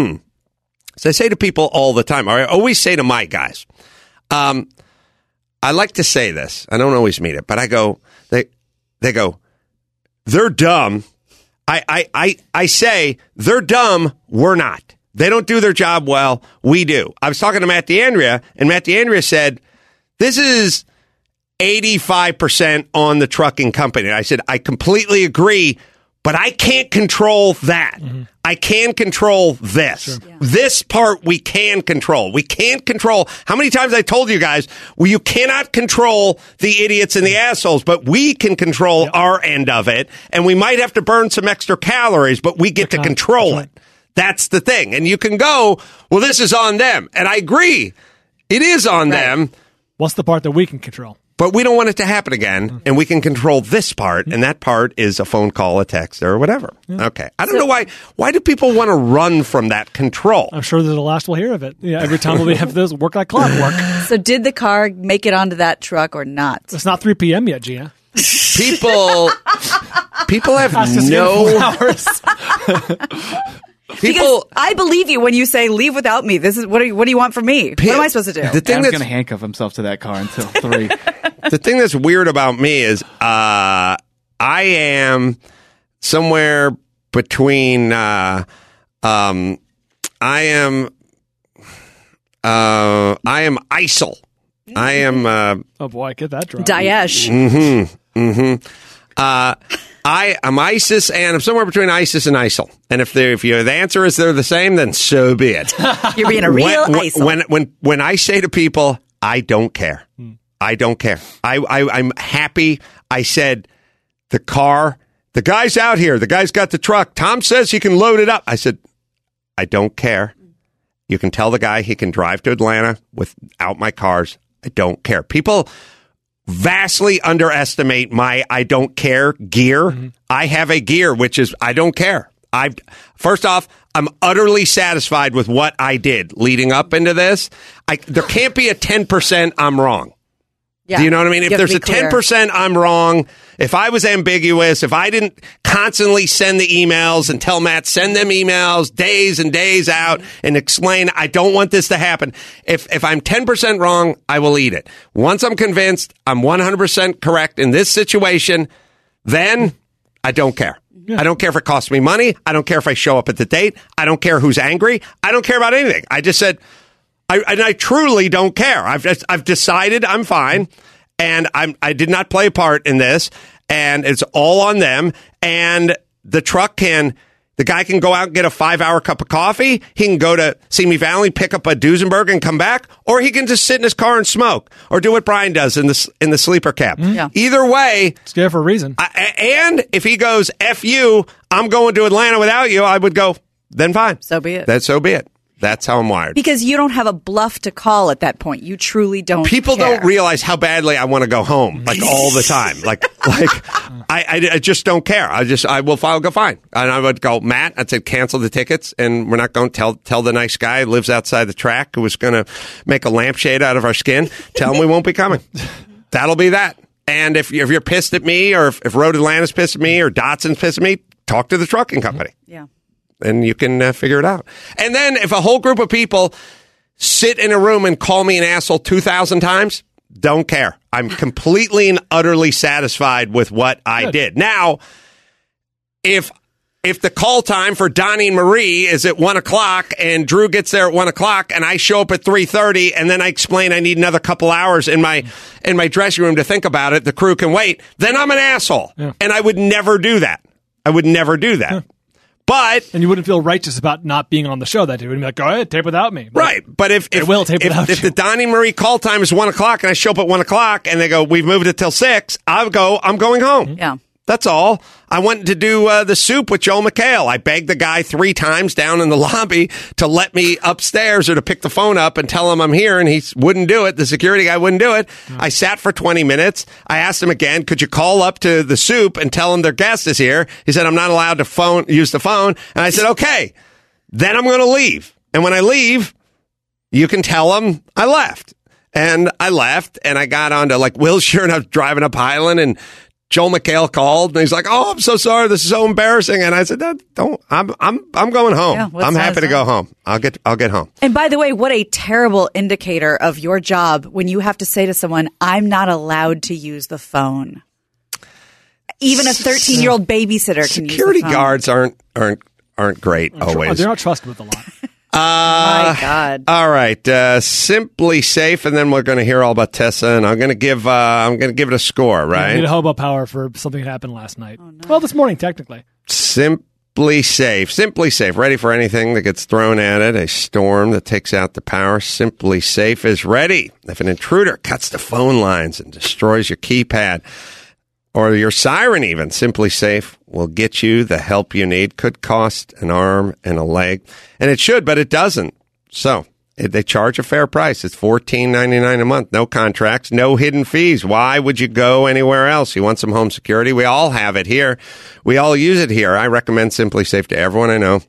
as I say to people all the time, or I always say to my guys, um, I like to say this. I don't always mean it, but I go, they, they go, they're dumb. I, I, I, I say they're dumb. We're not. They don't do their job well. We do. I was talking to Matt D'Andrea, and Matt D'Andrea said, this is eighty-five percent on the trucking company. And I said, I completely agree, but I can't control that. Mm-hmm. I can control this. Sure. Yeah. This part we can control. We can't control. How many times I told you guys, well, you cannot control the idiots and the assholes, but we can control yep. our end of it. And we might have to burn some extra calories, but we get to control right. it. That's the thing. And you can go, well, this is on them. And I agree. It is on right. them. What's the part that we can control? But we don't want it to happen again, and we can control this part, and that part is a phone call, a text, or whatever. Yeah. Okay. I don't so, know why. Why do people want to run from that control? I'm sure that the last we'll hear of it. Yeah, every time we have this work like clockwork. So did the car make it onto that truck or not? It's not three p.m. yet, Gia. People, people have no... hours. People, because I believe you when you say leave without me. This is what do you, what do you want from me? What am I supposed to do? The thing Adam's going to handcuff himself to that car until three. The thing that's weird about me is uh, I am somewhere between. Uh, um, I am. Uh, I am ISIL. I am. Uh, oh boy, get that drunk. Daesh. Mm-hmm. Mm-hmm. Uh, I am ISIS, and I'm somewhere between ISIS and ISIL. And if if you, the answer is they're the same, then so be it. You're being a real when, ISIL. When when when I say to people, I don't care. Hmm. I don't care. I, I I'm happy. I said the car, the guy's out here. The guy's got the truck. Tom says he can load it up. I said, I don't care. You can tell the guy he can drive to Atlanta without my cars. I don't care. People vastly underestimate my I don't care gear. Mm-hmm. I have a gear, which is I don't care. I first off, I'm utterly satisfied with what I did leading up into this. I, there can't be a ten percent I'm wrong. Yeah. Do you know what I mean? If there's a ten percent I'm wrong, if I was ambiguous, if I didn't constantly send the emails and tell Matt, send them emails days and days out and explain, I don't want this to happen. If if I'm ten percent wrong, I will eat it. Once I'm convinced I'm one hundred percent correct in this situation, then I don't care. Yeah. I don't care if it costs me money. I don't care if I show up at the date. I don't care who's angry. I don't care about anything. I just said, I, and I truly don't care. I've just, I've decided I'm fine, and I'm I did not play a part in this, and it's all on them. And the truck can, the guy can go out and get a five hour cup of coffee. He can go to Simi Valley, pick up a Duesenberg, and come back, or he can just sit in his car and smoke, or do what Brian does in the in the sleeper cab. Mm-hmm. Yeah. Either way, it's there for a reason. I, and if he goes F you, I'm going to Atlanta without you, I would go. Then fine, so be it. Then so be it. That's how I'm wired. Because you don't have a bluff to call at that point. You truly don't People care. don't realize how badly I want to go home, like all the time. Like, like I, I, I just don't care. I just, I will file, go fine. And I would go, Matt, I'd say cancel the tickets, and we're not going to tell, tell the nice guy who lives outside the track who was going to make a lampshade out of our skin, tell him we won't be coming. That'll be that. And if, if you're pissed at me, or if, if Road Atlanta's pissed at me, or Dotson's pissed at me, talk to the trucking company. Yeah. And you can uh, figure it out. And then if a whole group of people sit in a room and call me an asshole two thousand times, don't care. I'm completely and utterly satisfied with what I Good. did. Now, if if the call time for Donnie and Marie is at one o'clock and Drew gets there at one o'clock and I show up at three thirty and then I explain I need another couple hours in my in my dressing room to think about it, the crew can wait, then I'm an asshole. Yeah. And I would never do that. I would never do that. Yeah. But and you wouldn't feel righteous about not being on the show that day. You would be like, go ahead, tape without me. But right. But if if, will tape if, without if you. the Donnie and Marie call time is one o'clock and I show up at one o'clock and they go, we've moved it till six, I'll go, I'm going home. Yeah. That's all. I went to do uh, the soup with Joel McHale. I begged the guy three times down in the lobby to let me upstairs or to pick the phone up and tell him I'm here, and he wouldn't do it. The security guy wouldn't do it. Mm. I sat for twenty minutes. I asked him again, could you call up to the soup and tell him their guest is here? He said, I'm not allowed to phone use the phone. And I said, okay, then I'm going to leave. And when I leave, you can tell him I left. And I left, and I got onto, like, Wilshire, and I was driving up Highland, and Joel McHale called, and he's like, "Oh, I'm so sorry. This is so embarrassing." And I said, "Don't. I'm. I'm. I'm going home. Yeah, I'm happy to go home. I'll get. I'll get home." And by the way, what a terrible indicator of your job when you have to say to someone, "I'm not allowed to use the phone." Even a thirteen-year-old babysitter can use the phone. Security guards aren't aren't aren't great I'm always. Tr- they're not trusted with a lot. Uh, My God. All right. Uh, Simply Safe, and then we're going to hear all about Tessa, and I'm going to give uh, I'm going to give it a score, right? Yeah, need a hobo power for something that happened last night. Oh, no. Well, this morning, technically. Simply Safe. Simply Safe. Ready for anything that gets thrown at it. A storm that takes out the power. Simply Safe is ready. If an intruder cuts the phone lines and destroys your keypad, or your siren even, Simply Safe will get you the help you need. Could cost an arm and a leg. And it should, but it doesn't. So it, they charge a fair price. It's fourteen ninety-nine a month. No contracts, no hidden fees. Why would you go anywhere else? You want some home security? We all have it here. We all use it here. I recommend Simply Safe to everyone I know.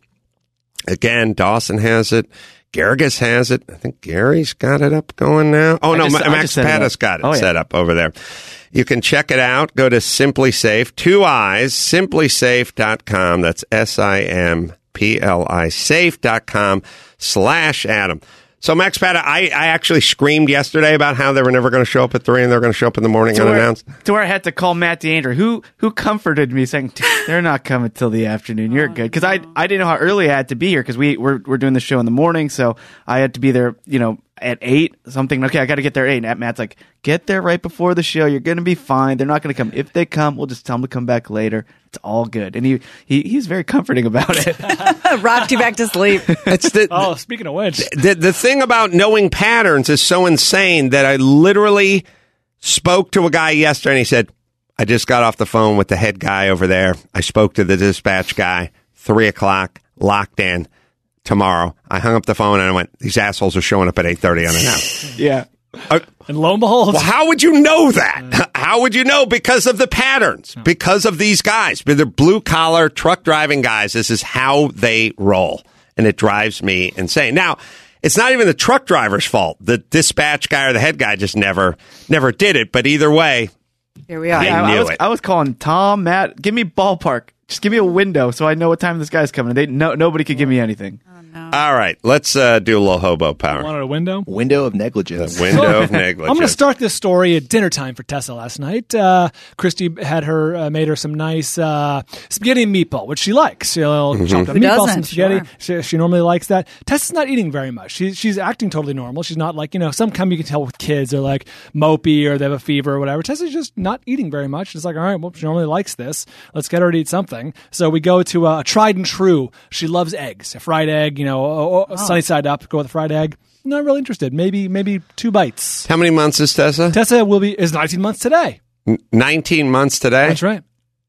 Again, Dawson has it. Garrigus has it. I think Gary's got it up going now. Oh, I no, just, Max Pattis got it oh, set yeah. up over there. You can check it out. Go to Simply Safe, two eyes, simply safe dot com. That's S I M P L I safe dot com slash Adam. So, Max Pat, I, I actually screamed yesterday about how they were never going to show up at three and they're going to show up in the morning to unannounced. Where, to where I had to call Matt DeAndre, who who comforted me, saying, they're not coming till the afternoon. You're good. Because I, I didn't know how early I had to be here because we, we're, we're doing the show in the morning. So I had to be there, you know, at eight, something. Okay, I got to get there at eight. And Matt's like, get there right before the show. You're going to be fine. They're not going to come. If they come, we'll just tell them to come back later. It's all good. And he, he he's very comforting about it. Rocked you back to sleep. It's the, oh, speaking of which. The, the thing about knowing patterns is so insane that I literally spoke to a guy yesterday and he said, I just got off the phone with the head guy over there. I spoke to the dispatch guy. Three o'clock, locked in. Tomorrow, I hung up the phone and I went, these assholes are showing up at eight thirty unannounced. Yeah. Uh, and lo and behold. Well, how would you know that? Uh, how would you know? Because of the patterns, uh, because of these guys. They're blue-collar, truck-driving guys. This is how they roll, and it drives me insane. Now, it's not even the truck driver's fault. The dispatch guy or the head guy just never never did it, but either way, here we are. I yeah, knew I was, it. I was calling Tom, Matt, give me ballpark. Just give me a window so I know what time this guy's coming. They no Nobody could give me anything. Oh, no. All right, let's uh, do a little hobo power. Wanted a window? Window of negligence. The window of negligence. I'm going to start this story at dinner time for Tessa last night. Uh, Christy had her uh, made her some nice uh, spaghetti and meatball, which she likes. She'll mm-hmm. chop up Who meatballs, doesn't? some spaghetti. Sure. She, she normally likes that. Tessa's not eating very much. She's she's acting totally normal. She's not like, you know, sometimes you can tell with kids they're like mopey or they have a fever or whatever. Tessa's just not eating very much. It's like, all right, well, she normally likes this. Let's get her to eat something. So we go to a tried and true. She loves eggs, a fried egg, you know, oh, oh. sunny side up, go with a fried egg. Not really interested. Maybe maybe two bites. How many months is Tessa? Tessa will be is nineteen months today. N- nineteen months today? That's right.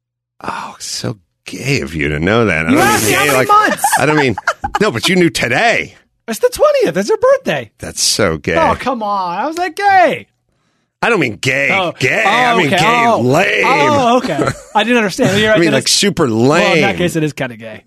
Oh, so gay of you to know that. I You don't asked mean me how gay many like months. I don't mean no, but you knew today. It's the twentieth. It's her birthday. That's so gay. Oh, come on. How's that gay? I don't mean gay. Oh. Gay. Oh, I mean okay. gay oh. lame. Oh, okay. I didn't understand. You're right. I mean That like is- super lame. Well, in that case, it is kind of gay.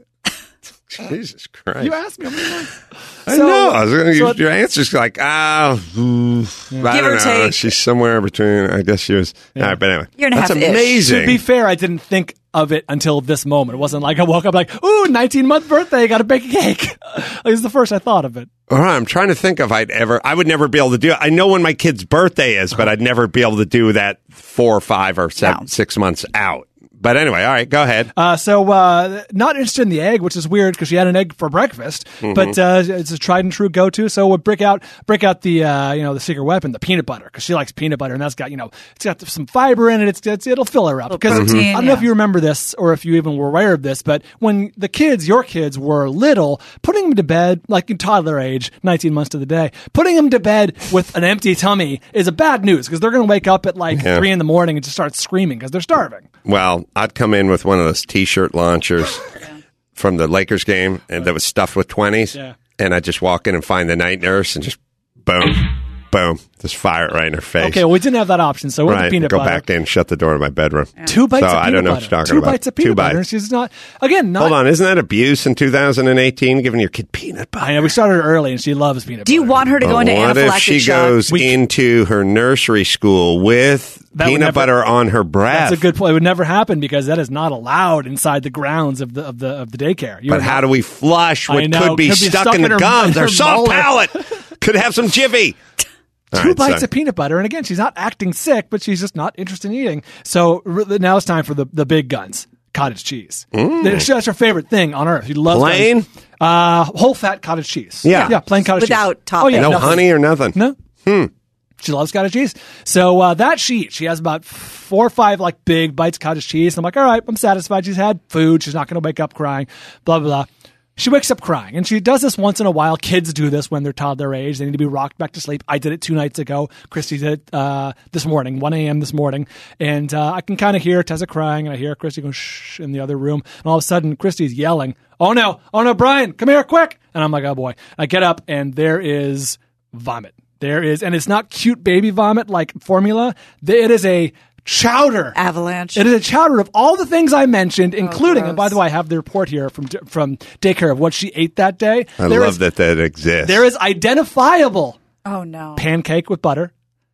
Jesus Christ. You asked me how many months. I So- know. I was gonna, so- your answer's like, ah, oof, I Give don't or know. take. She's somewhere between, I guess she was. Yeah. All right, but anyway. Year and a That's half-ish. amazing. To be fair, I didn't think of it until this moment. It wasn't like I woke up like, ooh, nineteen-month birthday, got to bake a cake. Like, it's the first I thought of it. All right, I'm trying to think if I'd ever, I would never be able to do it. I know when my kid's birthday is, but I'd never be able to do that four or five or seven, No. six months out. But anyway, all right, go ahead. Uh, so, uh, not interested in the egg, which is weird because she had an egg for breakfast, Mm-hmm. but uh, it's a tried and true go to. So we'll break out, break out the, uh, you know, the secret weapon, the peanut butter, because she likes peanut butter, and that's got, you know, it's got some fiber in it. It's, it's it'll fill her up. Little Because protein, I don't know if yeah. you remember this or if you even were aware of this, but when the kids, your kids, were little, putting them to bed, like in toddler age, nineteen months to the day, putting them to bed with an empty tummy is a bad news because they're going to wake up at like Yeah. three in the morning and just start screaming because they're starving. Well, I'd come in with one of those T-shirt launchers from the Lakers game, and that was stuffed with twenties. Yeah. And I'd just walk in and find the night nurse, and just boom, boom, just fire it right in her face. Okay, well, we didn't have that option, so with right, the peanut go butter. back in, shut the door to my bedroom. Two bites So of peanut I don't know butter. what you're talking Two about. bites of peanut Two butter. bites. She's not, again, not. Hold on, isn't that abuse in two thousand eighteen, giving your kid peanut butter? I know, we started early and she loves peanut Do you butter. want her to go But into what anaphylactic if she shock? goes We- into her nursery school with That would peanut never- butter on her breath? That's a good point. It would never happen because that is not allowed inside the grounds of the of the of the daycare. You But are how not- do we flush I what know, could be could be stuck, stuck in in the her- gums? in her Our soft molar. palate could have some jiffy. All Two right, bites so- of peanut butter, and again, she's not acting sick, but she's just not interested in eating. So r- now it's time for the, the big guns: cottage cheese. That's that's her favorite thing on earth. She loves Mm. Plain? cottage- uh, whole fat cottage cheese. Yeah. yeah, plain cottage Without cheese. topping. Oh yeah, No nothing. honey or nothing. No. She loves cottage cheese. So uh, that sheet, she has about four or five like big bites of cottage cheese. And I'm like, all right, I'm satisfied. She's had food. She's not going to wake up crying. Blah, blah, blah. She wakes up crying. And she does this once in a while. Kids do this when they're toddler age. They need to be rocked back to sleep. I did it two nights ago. Christy did it uh, this morning, one a.m. this morning. And uh, I can kind of hear Tessa crying. And I hear Christy go shh in the other room. And all of a sudden, Christy's yelling, oh no, oh no, Brian, come here quick. And I'm like, oh boy. I get up and there is vomit. There is, and it's not cute baby vomit like formula. It is a chowder. Avalanche. It is a chowder of all the things I mentioned, including, and by gross. the way, I have the report here from from daycare of what she ate that day. I There love is- that that exists. There is identifiable Oh, no. pancake with butter,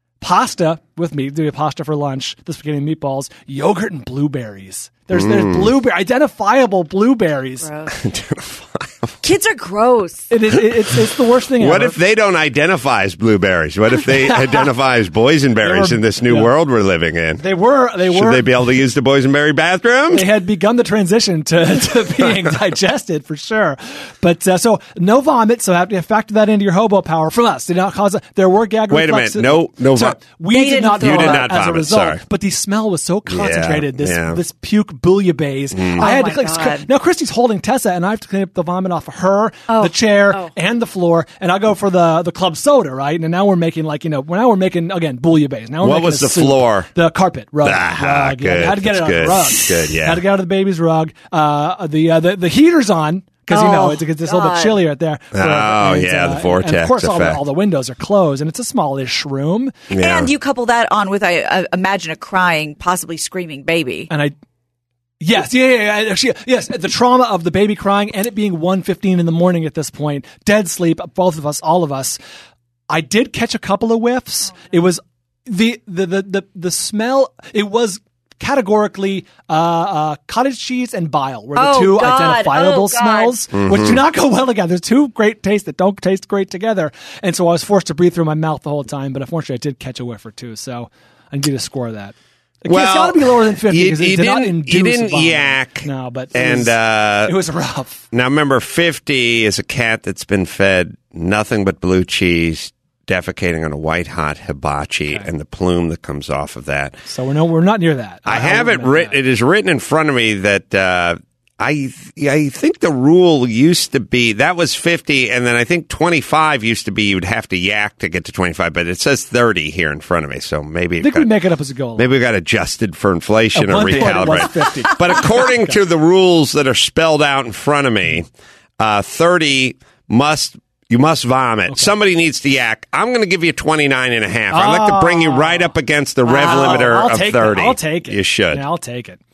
pasta with meat, do a pasta for lunch, the spaghetti and meatballs, yogurt and blueberries. There's there's blueberry identifiable blueberries. Gross. Kids are gross. It is it, it's it's the worst thing What ever. if they don't identify as blueberries? What if they identify as boysenberries They were- in this new yeah. world we're living in? they were they Should were they be able to use the boysenberry bathrooms? they had begun the transition to, to being digested for sure. But uh, so no vomit. So have to factor that into your hobo power from us. Did not cause a, there were gag Wait a reflexes. minute. No- no Sorry, vom- We They did didn't not throw throw You did up not as a vomit, result. sorry. But the smell was so concentrated. this yeah. this puke bouillabaisse. I Oh had my to click. God. Now Christy's holding Tessa, and I have to clean up the vomit off of her, Oh. the chair, Oh. and the floor. And I go for the the club soda, right? And now we're making like you know now we're making again bouillabaisse. Now we're What making was a the soup. floor? The carpet rug. Ah, rug yeah. good. Had to get That's it on good. the rug. Good, yeah. Had to get out of the baby's rug. Uh, the uh, the the heater's on. Because, you know, Oh, it's, it's a little bit God. chilly right there. Oh, And, yeah, the and vortex of course, all the, effect. all the windows are closed, and it's a smallish room. Yeah. And you couple that on with, I, I imagine, a crying, possibly screaming baby. And I, yes, yeah, yeah, yeah, actually, yes, the trauma of the baby crying and it being one fifteen in the morning at this point, dead sleep, both of us, all of us. I did catch a couple of whiffs. It was the the the the, the smell. It was categorically uh, uh, cottage cheese and bile were the Oh, two God. identifiable Oh, God. smells, which do not go well together. There's two great tastes that don't taste great together, and so I was forced to breathe through my mouth the whole time. But unfortunately, I did catch a whiff or two, so I need to score that. It's got to be lower than fifty you, because it you did not didn't, induce you didn't vomit. yak. No, but it and was, uh, it was rough. now remember, fifty is a cat that's been fed nothing but blue cheese, defecating on a white hot hibachi, and the plume that comes off of that. So we're no, we're not near that. I I'll have it admit written. that. It is written in front of me that uh, I I think the rule used to be that was fifty, and then I think twenty-five used to be you would have to yak to get to twenty-five, but it says thirty here in front of me, so maybe I it think got, we make it up as we go along. maybe we got adjusted for inflation At or one point it was recalibrated. fifty. But according to the rules that are spelled out in front of me, uh, thirty must. You must vomit. Somebody needs to yak. I'm going to give you twenty-nine and a half. I'd like to bring you right up against the rev Wow. limiter I'll of take thirty. It. I'll take it. You should. Yeah, I'll take it.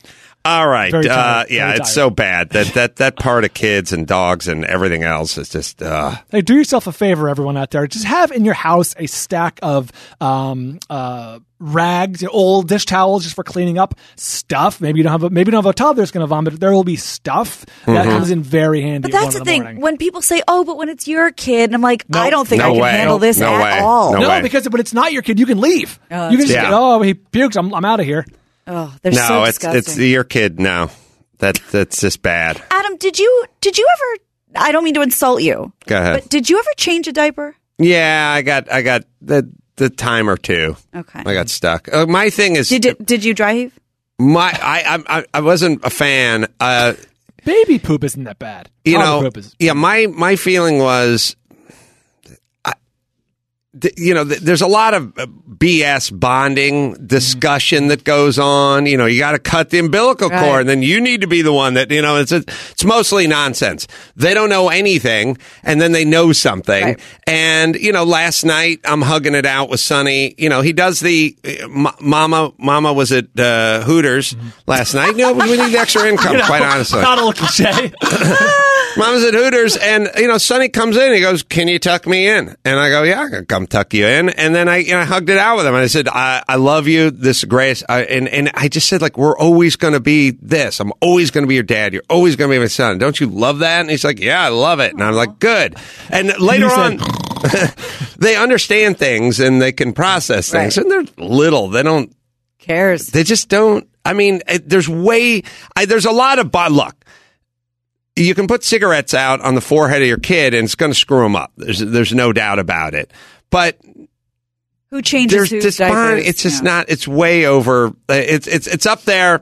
All right. Very Uh, tired. yeah, Very it's tired. so bad that that that part of kids and dogs and everything else is just. Uh, Hey, do yourself a favor, everyone out there. Just have in your house a stack of um, uh, rags, you know, old dish towels, just for cleaning up stuff. Maybe you don't have a, maybe you don't have a toddler that's going to vomit. There will be stuff that Mm-hmm. comes in very handy. But at that's one the in thing. morning. When people say, "Oh, but when it's your kid," and I'm like, No. I don't think No I can way. handle this No at way. all. No No, way. because when it's not your kid, you can leave. Oh, you can that's just true. go, oh, he pukes. I'm, I'm out of here. Oh, they're no, so it's disgusting. it's your kid. No, that that's just bad. Adam, did you did you ever? I don't mean to insult you. Go ahead. But did you ever change a diaper? Yeah, I got I got the the time or two. Okay. I got stuck. Uh, my thing is Did you, did you dry heave? my I, I I wasn't a fan. Uh, Baby poop isn't that bad. you Toddler know, poop is, yeah. My my feeling was, I, th- you know, th- there's a lot of uh, B S bonding discussion that goes on. You know, you got to cut the umbilical Right. cord, and then you need to be the one that you know. It's a, it's mostly nonsense. They don't know anything, and then they know something. Right. And you know, last night I'm hugging it out with Sonny. You know, he does the uh, m- mama. Mama was at uh, Hooters last night. You know, we need extra income, quite honestly. not a little cliche. Mom's at Hooters, and you know, Sonny comes in. He goes, "Can you tuck me in?" And I go, "Yeah, I can come tuck you in." And then I, you know, I hugged it out with him, and I said, "I, I love you. This is great." I, and and I just said, like, we're always going to be this. I'm always going to be your dad. You're always going to be my son. Don't you love that? And he's like, "Yeah, I love it." And I'm like, "Good." And later You on, said- they understand things and they can process things, Right. and they're little. They don't. Cares. They just don't. I mean, it, there's way. I, there's a lot of bad luck. You can put cigarettes out on the forehead of your kid, and it's going to screw them up. There's there's no doubt about it. But Who changes there's whose this diapers? bond. It's just Yeah. not. It's way over. It's it's it's up there.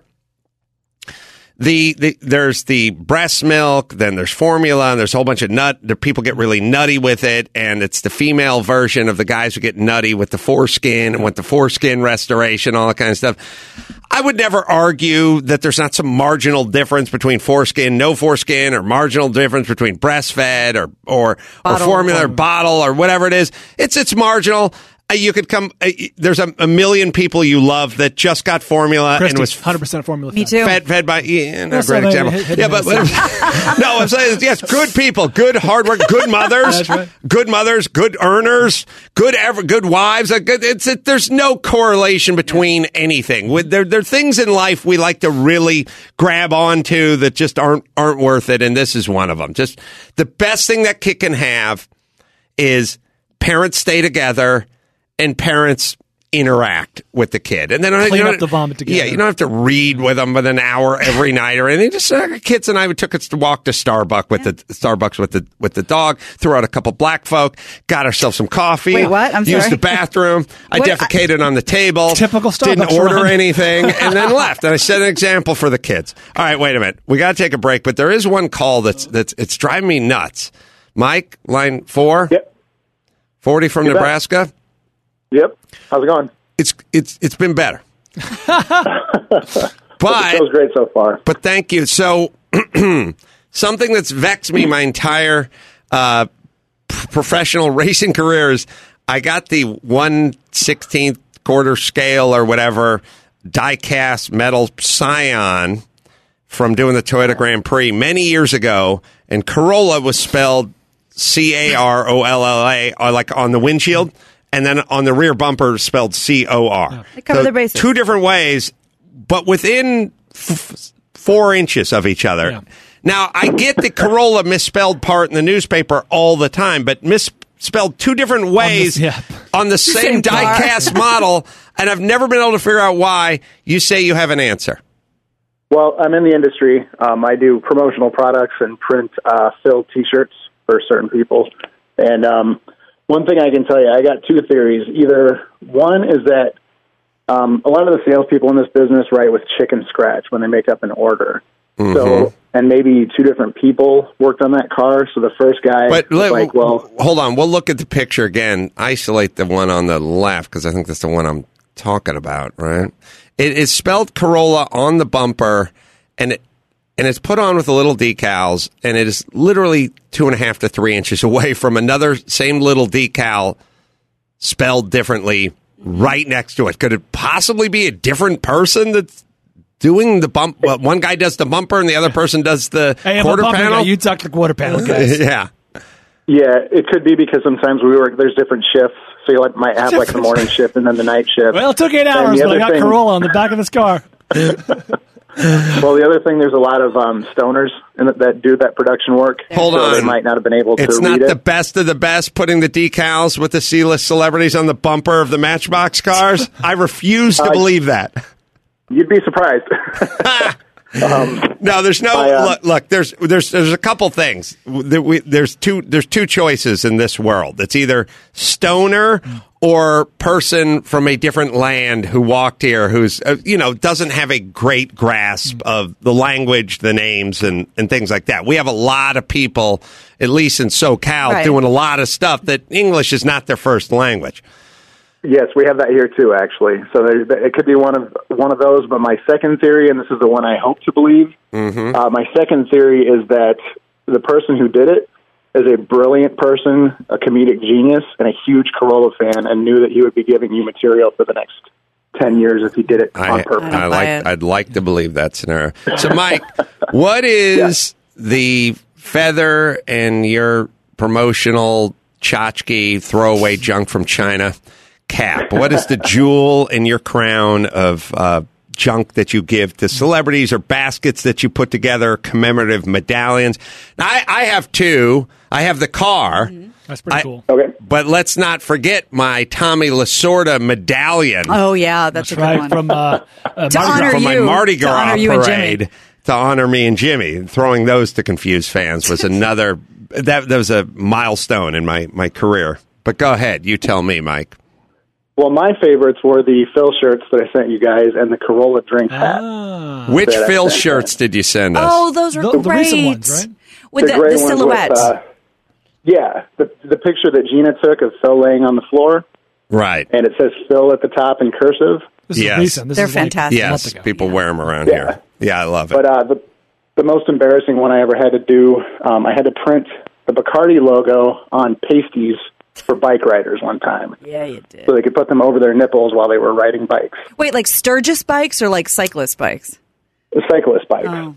The, the there's the breast milk, then there's formula, and there's a whole bunch of nut. The people get really nutty with it, and it's the female version of the guys who get nutty with the foreskin and with the foreskin restoration, all that kind of stuff. I would never argue that there's not some marginal difference between foreskin, no foreskin, or marginal difference between breastfed or or, or Bottle. formula or bottle or whatever it is. It's it's marginal. Uh, you could come. Uh, there's a, a million people you love that just got formula Christy, and was one hundred percent formula. Me fed. too. fed fed by yeah, not a That's great not example. hit- hit Yeah, me but, with but no, I'm saying yes, good people, good hard work, good mothers, That's right. good mothers, good earners, good ever, good wives. A good, it's it, there's no correlation between anything. With there, there are things in life we like to really grab onto that just aren't aren't worth it, and this is one of them. Just the best thing that kid can have is parents stay together and parents interact with the kid, and then Clean you up the vomit together. Yeah, you don't have to read with them with an hour every night or anything. Just uh, kids and I we took us to walk to Starbucks with the Starbucks with the with the dog. Threw out a couple black folk. Got ourselves some coffee. Wait, what? I'm Used sorry. the bathroom. I What? defecated on the table. Typical Didn't Starbucks order run. anything, and then left. And I set an example for the kids. All right, wait a minute. We got to take a break, but there is one call that's that's it's driving me nuts. Mike, line four. Yep. Forty from You bet. Nebraska. Yep. How's it going? It's it's it's been better. That But was great so far. but thank you. So something that's vexed me my entire uh, p- professional racing career is I got the one sixteenth quarter scale or whatever die cast metal Scion from doing the Toyota Grand Prix many years ago, and Corolla was spelled C A R O L L A, uh, like on the windshield, and then on the rear bumper spelled C O R. They cover their bases. Two different ways, but within f- four inches of each other. Yeah. Now, I get the Corolla misspelled part in the newspaper all the time, but misspelled two different ways yeah. on the same Same car. die-cast model, and I've never been able to figure out why. You say you have an answer. Well, I'm in the industry. Um, I do promotional products and print uh, filled T-shirts for certain people. And um, one thing I can tell you, I got two theories. Either one is that um, a lot of the salespeople in this business write with chicken scratch when they make up an order. Mm-hmm. So, and maybe two different people worked on that car. So the first guy But was let- like, well, hold on. We'll look at the picture again. Isolate the one on the left because I think that's the one I'm talking about, right? It is spelled Corolla on the bumper, and it and it's put on with the little decals, and it is literally two and a half to three inches away from another same little decal spelled differently right next to it. Could it possibly be a different person that's doing the bump. Well, one guy does the bumper and the other person does the Hey, I'm a quarter bumper panel. guy. You talk the quarter panel guys. Yeah. Yeah, it could be because sometimes we work. There's different shifts, so you like might have like the morning shift and then the night shift. Well, it took eight And hours, the but I other got thing- Corolla on the back of this car. Well, the other thing, there's a lot of um, stoners in that, that do that production work. Hold so on. they might not have been able It's to not read the it. best of the best putting the decals with the C-list celebrities on the bumper of the Matchbox cars. I refuse to Uh, believe that. You'd be surprised. um, No, there's no I, uh, look, look. There's there's there's a couple things. There- we- There's two there's two choices in this world. It's either stoner or person from a different land who walked here, who's uh, you know doesn't have a great grasp of the language, the names, and and things like that. We have a lot of people, at least in SoCal, Right. doing a lot of stuff that English is not their first language. yes, we have that here too, actually. So there, it could be one of one of those. But my second theory, and this is the one I hope to believe, Mm-hmm. uh, my second theory is that the person who did it is a brilliant person, a comedic genius, and a huge Corolla fan, and knew that he would be giving you material for the next ten years if he did it on I, purpose. I buy like. it. I'd like to believe that scenario. So, Mike, what is the feather in your promotional tchotchke throwaway junk from China cap? What is the jewel in your crown of uh, junk that you give to celebrities or baskets that you put together, commemorative medallions? Now, I, I have two. I have the car. That's pretty I- cool. Okay. But let's not forget my Tommy Lasorda medallion. Oh yeah, that's, That's a good right one. from uh, uh, To Mardi Gras. honor for my you. Mardi To Gras honor you and Jimmy. parade to honor me and Jimmy. And throwing those to confuse fans was another that, that was a milestone in my, my career. But go ahead, you tell me, Mike. Well, my favorites were the Phil shirts that I sent you guys and the Corolla drink hat. Ah. Which that I Phil sent shirts did you send us? Oh, those are The- the great. recent ones, right? With the, gray the ones silhouette. With, uh, yeah, the the picture that Gina took of Phil laying on the floor, Right. and it says Phil at the top in cursive. This is Yes. recent. This They're is like fantastic. a month Yes, ago. people wear them around Yeah. here. Yeah, I love it. But uh, the the most embarrassing one I ever had to do, um, I had to print the Bacardi logo on pasties for bike riders one time, Yeah, you did. so they could put them over their nipples while they were riding bikes. Wait, like Sturgis bikes or like cyclist bikes? The cyclist bikes, Oh.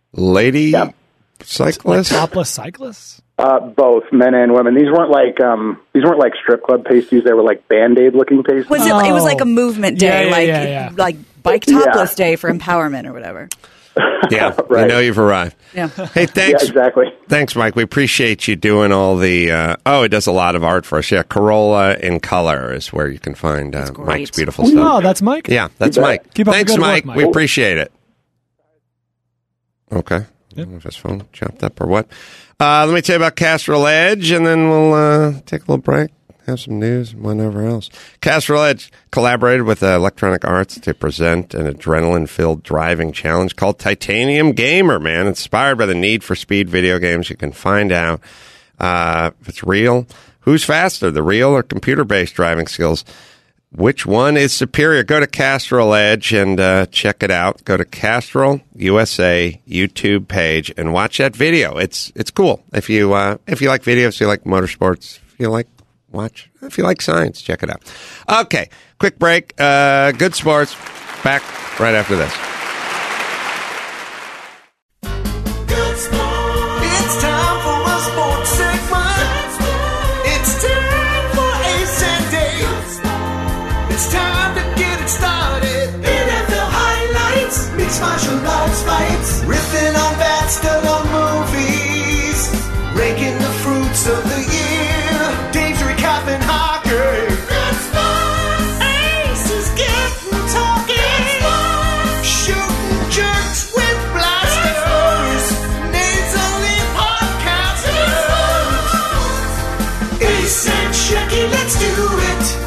Lady Yeah. cyclist? Topless cyclists? uh, both men and women. These weren't like um, these weren't like strip club pasties. They were like Band-Aid looking pasties. Was it? It was like a Oh. movement Yeah, day, yeah, like yeah, yeah. like bike topless day for empowerment or whatever. Yeah, Right. I know you've arrived. Yeah. Hey, Yeah, thanks. exactly. Thanks, Mike. We appreciate you doing all the. Uh, oh, it does a lot of art for us. Yeah, Corolla in color is where you can find uh, great. Mike's beautiful stuff. Oh, that's Mike? Yeah, that's You bet. Mike. Keep up the Thanks, good work, Mike. Mike. We appreciate it. Okay. I Yep. don't know if his phone chopped up or what. Uh, let me tell you about Castrol Edge, and then we'll uh, take a little break, have some news, and whatever else. Castrol Edge collaborated with uh, Electronic Arts to present an adrenaline-filled driving challenge called Titanium Gamer, man. Inspired by the need for speed video games, you can find out uh, if it's real. Who's faster, the real or computer-based driving skills? Which one is superior? Go to Castrol Edge and uh, check it out. Go to Castrol U S A YouTube page and watch that video. It's it's cool. If you uh, if you like videos, if you like motorsports, if you like watch, if you like science, check it out. Okay, quick break. Uh, good sports. Back right after this. It's time for a sports segment. It's time for Ace and Dave. It's time to get it started. N F L highlights, mixed martial arts fights, riffing on bats, still on movies, ranking the fruits of the year. Dave's recapping hockey. That's fun. Ace is getting talking. Shooting jerks with blasters. Names only podcasters. Ace and Shecky, let's do it.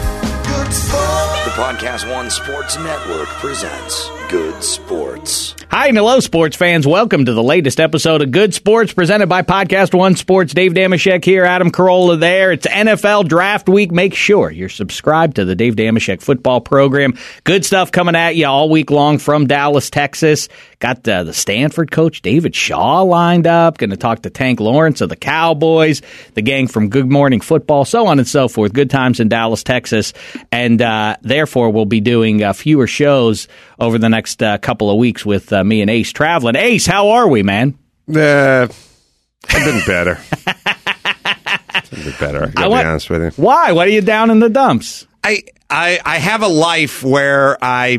Good sport. The Podcast One Sports Network presents Good Sports. Hi and hello, sports fans. Welcome to the latest episode of Good Sports, presented by Podcast One Sports. Dave Damashek here, Adam Carolla there. It's N F L Draft Week. Make sure you're subscribed to the Dave Damashek football program. Good stuff coming at you all week long from Dallas, Texas. Got uh, the Stanford coach, David Shaw, lined up. Going to talk to Tank Lawrence of the Cowboys, the gang from Good Morning Football, so on and so forth. Good times in Dallas, Texas. And uh, therefore, we'll be doing uh, fewer shows over the next uh, couple of weeks with uh, me and Ace traveling. Ace, how are we, man? Uh, I've been better. I've been better, I gotta I want, be honest with you. Why? Why are you down in the dumps? I, I, I have a life where I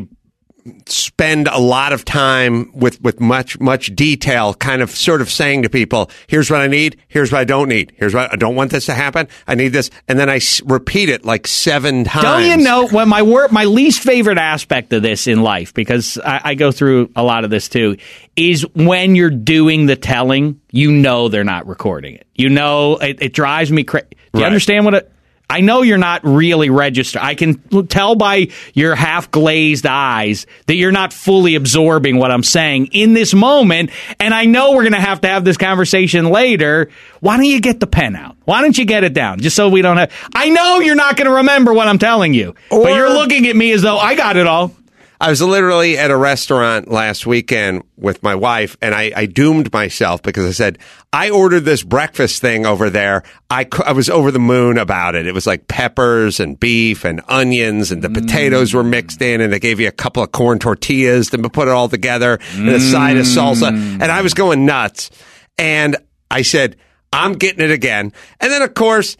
spend a lot of time with, with much, much detail, kind of sort of saying to people, here's what I need, here's what I don't need, here's what I don't want this to happen, I need this, and then I s- repeat it like seven times. Don't you know, when my work, my least favorite aspect of this in life, because I, I go through a lot of this too, is when you're doing the telling, you know they're not recording it. You know, it, it drives me crazy. Do you right. understand what it... I know you're not really registered. I can tell by your half-glazed eyes that you're not fully absorbing what I'm saying in this moment, and I know we're going to have to have this conversation later. Why don't you get the pen out? Why don't you get it down, just so we don't have... I know you're not going to remember what I'm telling you, or, but you're looking at me as though I got it all. I was literally at a restaurant last weekend with my wife, and I, I doomed myself because I said, I ordered this breakfast thing over there. I, I was over the moon about it. It was like peppers and beef and onions, and the mm. potatoes were mixed in, and they gave you a couple of corn tortillas to put it all together, and a side of salsa. And I was going nuts. And I said, I'm getting it again. And then, of course...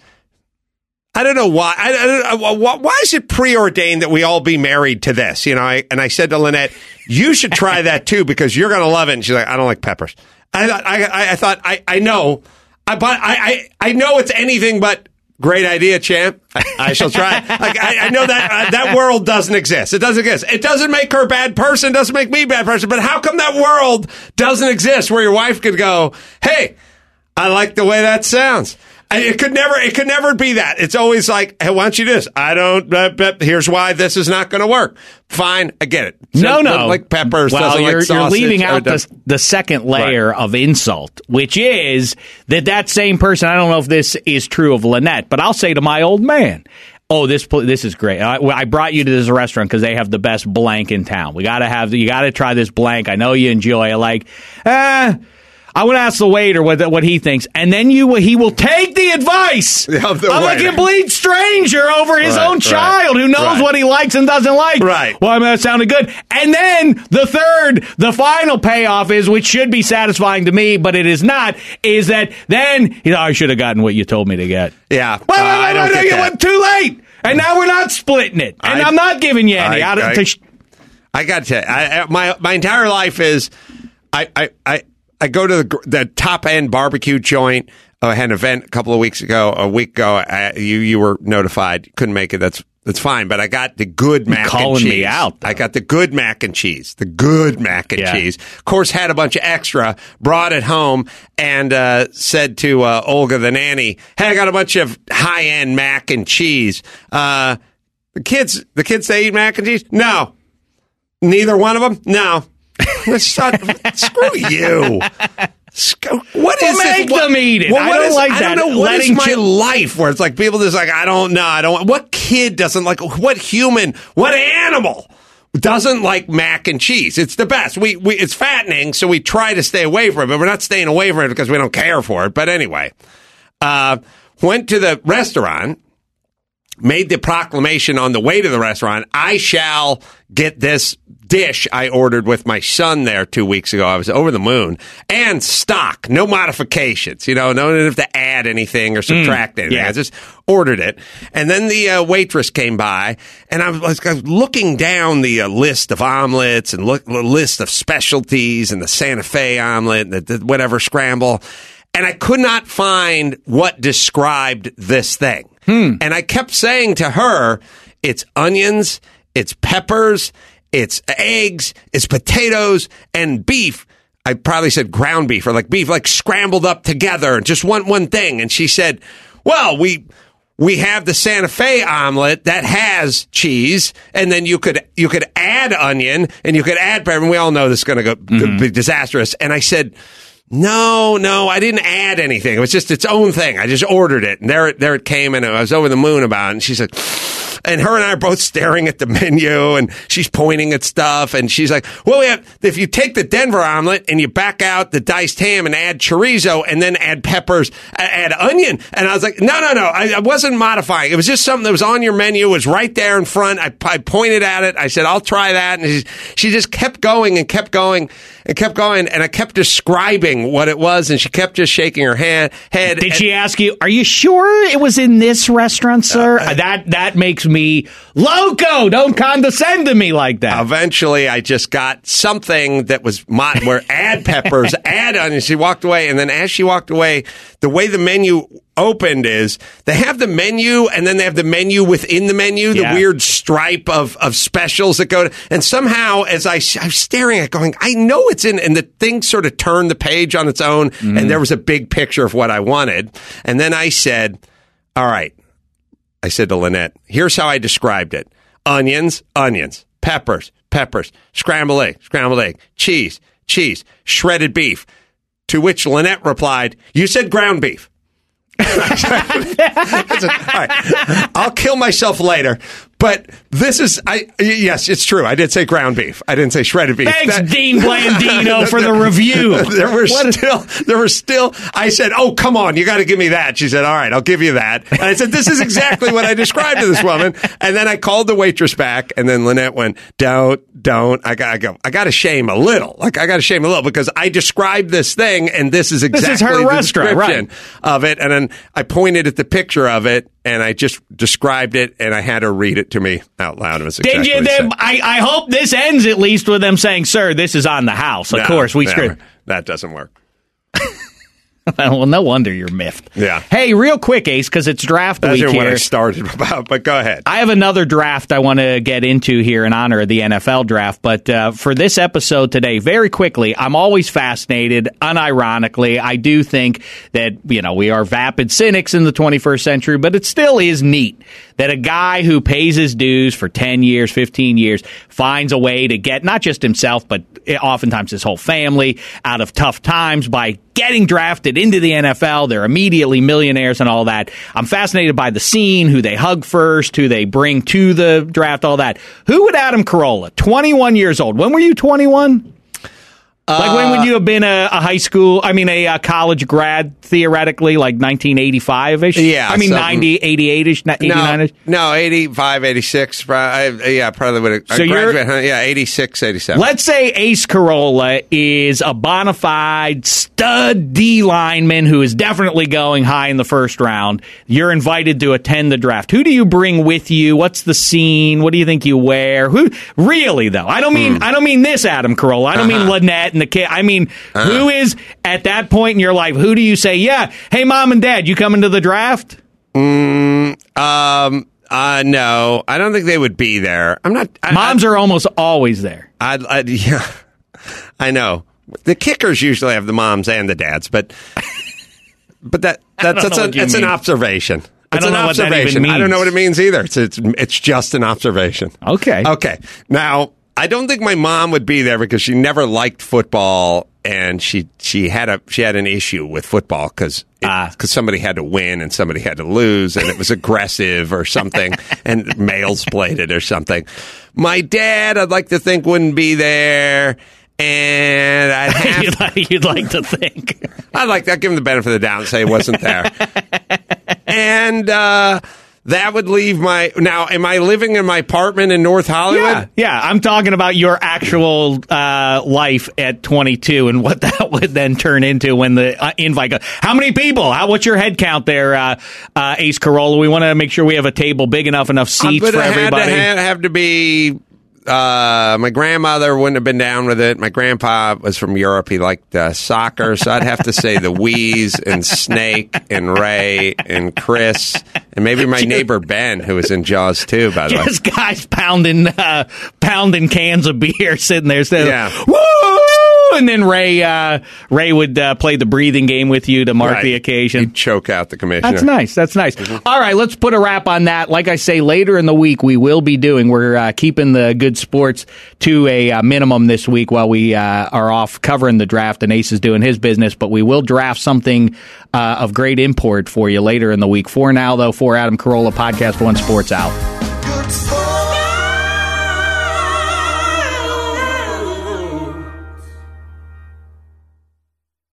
I don't know why. I, I don't know, why is it preordained that we all be married to this? You know, I, and I said to Lynette, you should try that too because you're going to love it. And she's like, I don't like peppers. I thought, I, I, I thought, I, I know, I, but I, I, I know it's anything but great idea, champ. I, I shall try. Like, I, I know that uh, that world doesn't exist. It doesn't exist. It doesn't make her a bad person. Doesn't make me a bad person. But how come that world doesn't exist where your wife could go, hey, I like the way that sounds. It could never, it could never be that. It's always like, hey, why don't you do this? I don't, uh, but here's why this is not going to work. Fine, I get it. No, so, no. Like peppers, well, doesn't you're, like you're sausage. leaving out the, the second layer right. of insult, which is that that same person, I don't know if this is true of Lynette, but I'll say to my old man, oh, this this is great. I, I brought you to this restaurant because they have the best blank in town. We got to have, you got to try this blank. I know you enjoy it. Like, ah, I would ask the waiter what what he thinks, and then you he will take the advice of, the of a complete stranger over his right, own child right, who knows right. what he likes and doesn't like. Right. Well, I mean, that sounded good. And then the third, the final payoff is, which should be satisfying to me, but it is not, is that then, you know, I should have gotten what you told me to get. Yeah. Well, uh, I don't get that. Went too late, and now we're not splitting it, and I, I'm not giving you any. I, I, I, to sh- I got to tell you, I, my my entire life is, I I. I I go to the, the top end barbecue joint. I had an event a couple of weeks ago, a week ago. I, you you were notified, couldn't make it. That's that's fine. But I got the good mac calling and cheese. Me out, though. I got the good mac and cheese. The good mac and yeah. cheese. Of course, had a bunch of extra. Brought it home and uh, said to uh, Olga the nanny, "Hey, I got a bunch of high end mac and cheese. Uh, the kids, the kids, they eat mac and cheese. No, neither one of them. No." Screw you. What is well, make this? What, them eat it. Well, I don't is, like I that. don't know. What Letting is my ch- life where it's like people just like, I don't know. I don't. What kid doesn't like, what human, what animal doesn't like mac and cheese? It's the best. We, we It's fattening, so we try to stay away from it, but we're not staying away from it because we don't care for it. But anyway, uh, went to the restaurant, made the proclamation on the way to the restaurant, I shall get this dish I ordered with my son there two weeks ago. I was over the moon. And stock, no modifications. You know, no need to add anything or subtract mm, anything. Yeah. I just ordered it. And then the uh, waitress came by, and I was, I was looking down the uh, list of omelets and look, the list of specialties and the Santa Fe omelet and the, the whatever scramble. And I could not find what described this thing. Hmm. And I kept saying to her, it's onions, it's peppers, it's eggs, it's potatoes, and beef. I probably said ground beef or like beef, like scrambled up together, just one one thing. And she said, well, we we have the Santa Fe omelet that has cheese, and then you could you could add onion, and you could add pepper, and we all know this is going to go mm-hmm. be disastrous. And I said, no, no, I didn't add anything. It was just its own thing. I just ordered it, and there, there it came, and I was over the moon about it. And she said, and her and I are both staring at the menu, and she's pointing at stuff, and she's like, well, we have, if you take the Denver omelet and you back out the diced ham and add chorizo and then add peppers, add onion. And I was like, no, no, no, I, I wasn't modifying. It was just something that was on your menu. It was right there in front. I, I pointed at it. I said, I'll try that. And she, she just kept going and kept going and kept going, and I kept describing what it was, and she kept just shaking her hand, head. Did and, she ask you, are you sure it was in this restaurant, sir? Uh, that that makes me loco. Don't condescend to me like that. Eventually, I just got something that was mod, where add peppers, add onions. She walked away, and then as she walked away, the way the menu opened is they have the menu, and then they have the menu within the menu, the yeah. weird stripe of, of specials that go to, and somehow as I, I was staring at going, I know it's in, and the thing sort of turned the page on its own, mm. and there was a big picture of what I wanted. And then I said, all right, I said to Lynette, here's how I described it. Onions, onions, peppers, peppers, scrambled egg, scrambled egg, cheese, cheese, shredded beef. To which Lynette replied, you said ground beef. I said, all right, I'll kill myself later. But this is, I yes, it's true. I did say ground beef. I didn't say shredded beef. Thanks, that, Dean Blandino, for the review. There were what still, there were still, I said, oh, come on, you got to give me that. She said, all right, I'll give you that. And I said, this is exactly what I described to this woman. And then I called the waitress back, and then Lynette went, don't, don't. I got, I go, I got to shame a little. Like, I got to shame a little because I described this thing, and this is exactly this is her the restaurant, description right. of it. And then I pointed at the picture of it, and I just described it, and I had her read it to me out loud. It was exactly Did you? Them, I, I hope this ends at least with them saying, sir, this is on the house. Of no, course, we never. screwed. That doesn't work. Well, no wonder you're miffed. Yeah. Hey, real quick, Ace, because it's draft That's week what here. I started about, but go ahead. I have another draft I want to get into here in honor of the N F L draft, but uh, for this episode today, very quickly, I'm always fascinated, unironically. I do think that, you know, we are vapid cynics in the twenty-first century, but it still is neat that a guy who pays his dues for ten years, fifteen years, finds a way to get not just himself, but oftentimes his whole family out of tough times by getting drafted into the N F L. They're immediately millionaires and all that. I'm fascinated by the scene, who they hug first, who they bring to the draft, all that. Who would Adam Carolla, twenty-one years old? When were you twenty-one? Like, when would you have been a, a high school, I mean, a, a college grad, theoretically, like nineteen eighty-five-ish? Yeah. I mean, ninety, eighty-eight-ish, eighty-nine-ish? No, no, eighty-five, eighty-six. Probably, yeah, probably would have. So you're, yeah, eighty-six, eighty-seven. Let's say Ace Carolla is a bona fide stud D lineman who is definitely going high in the first round. You're invited to attend the draft. Who do you bring with you? What's the scene? What do you think you wear? Who really, though? I don't mean mm. I don't mean this Adam Carolla. I don't uh-huh. mean Lynette and the kid. I mean, uh-huh. who is at that point in your life? Who do you say, yeah, hey, mom and dad, you coming to the draft? Mm, um, uh, no, I don't think they would be there. I'm not. I, Moms I, are almost always there. I, I, yeah, I know. The kickers usually have the moms and the dads, but but that that's that's, a, that's an observation. It's I don't an know observation. what that even means. I don't know what it means either. It's it's it's just an observation. Okay. Okay. Now, I don't think my mom would be there because she never liked football, and she she had a she had an issue with football because because uh. somebody had to win and somebody had to lose, and it was aggressive or something, and males played it or something. My dad, I'd like to think, wouldn't be there. And I'd have you'd, like, you'd like to think. I'd like that. Give him the benefit of the doubt and say it wasn't there. And uh, that would leave my... Now, am I living in my apartment in North Hollywood? Yeah, yeah. I'm talking about your actual uh, life at twenty-two and what that would then turn into when the uh, invite goes. How many people? How, what's your head count there, uh, uh, Ace Carolla? We want to make sure we have a table big enough, enough seats for everybody. It would have to be... Uh, my grandmother wouldn't have been down with it. My grandpa was from Europe. He liked uh, soccer, so I'd have to say the Wheeze and Snake and Ray and Chris and maybe my neighbor Ben, who was in Jaws too. By the way, just guys pounding, uh, pounding cans of beer, sitting there saying, yeah. "Woo!" and then Ray uh, Ray would uh, play the breathing game with you to mark Right. the occasion. He'd choke out the commissioner. That's nice. That's nice. Mm-hmm. All right, let's put a wrap on that. Like I say, later in the week, we will be doing, we're uh, keeping the good sports to a uh, minimum this week while we uh, are off covering the draft and Ace is doing his business, but we will draft something uh, of great import for you later in the week. For now, though, for Adam Carolla, Podcast One Sports out.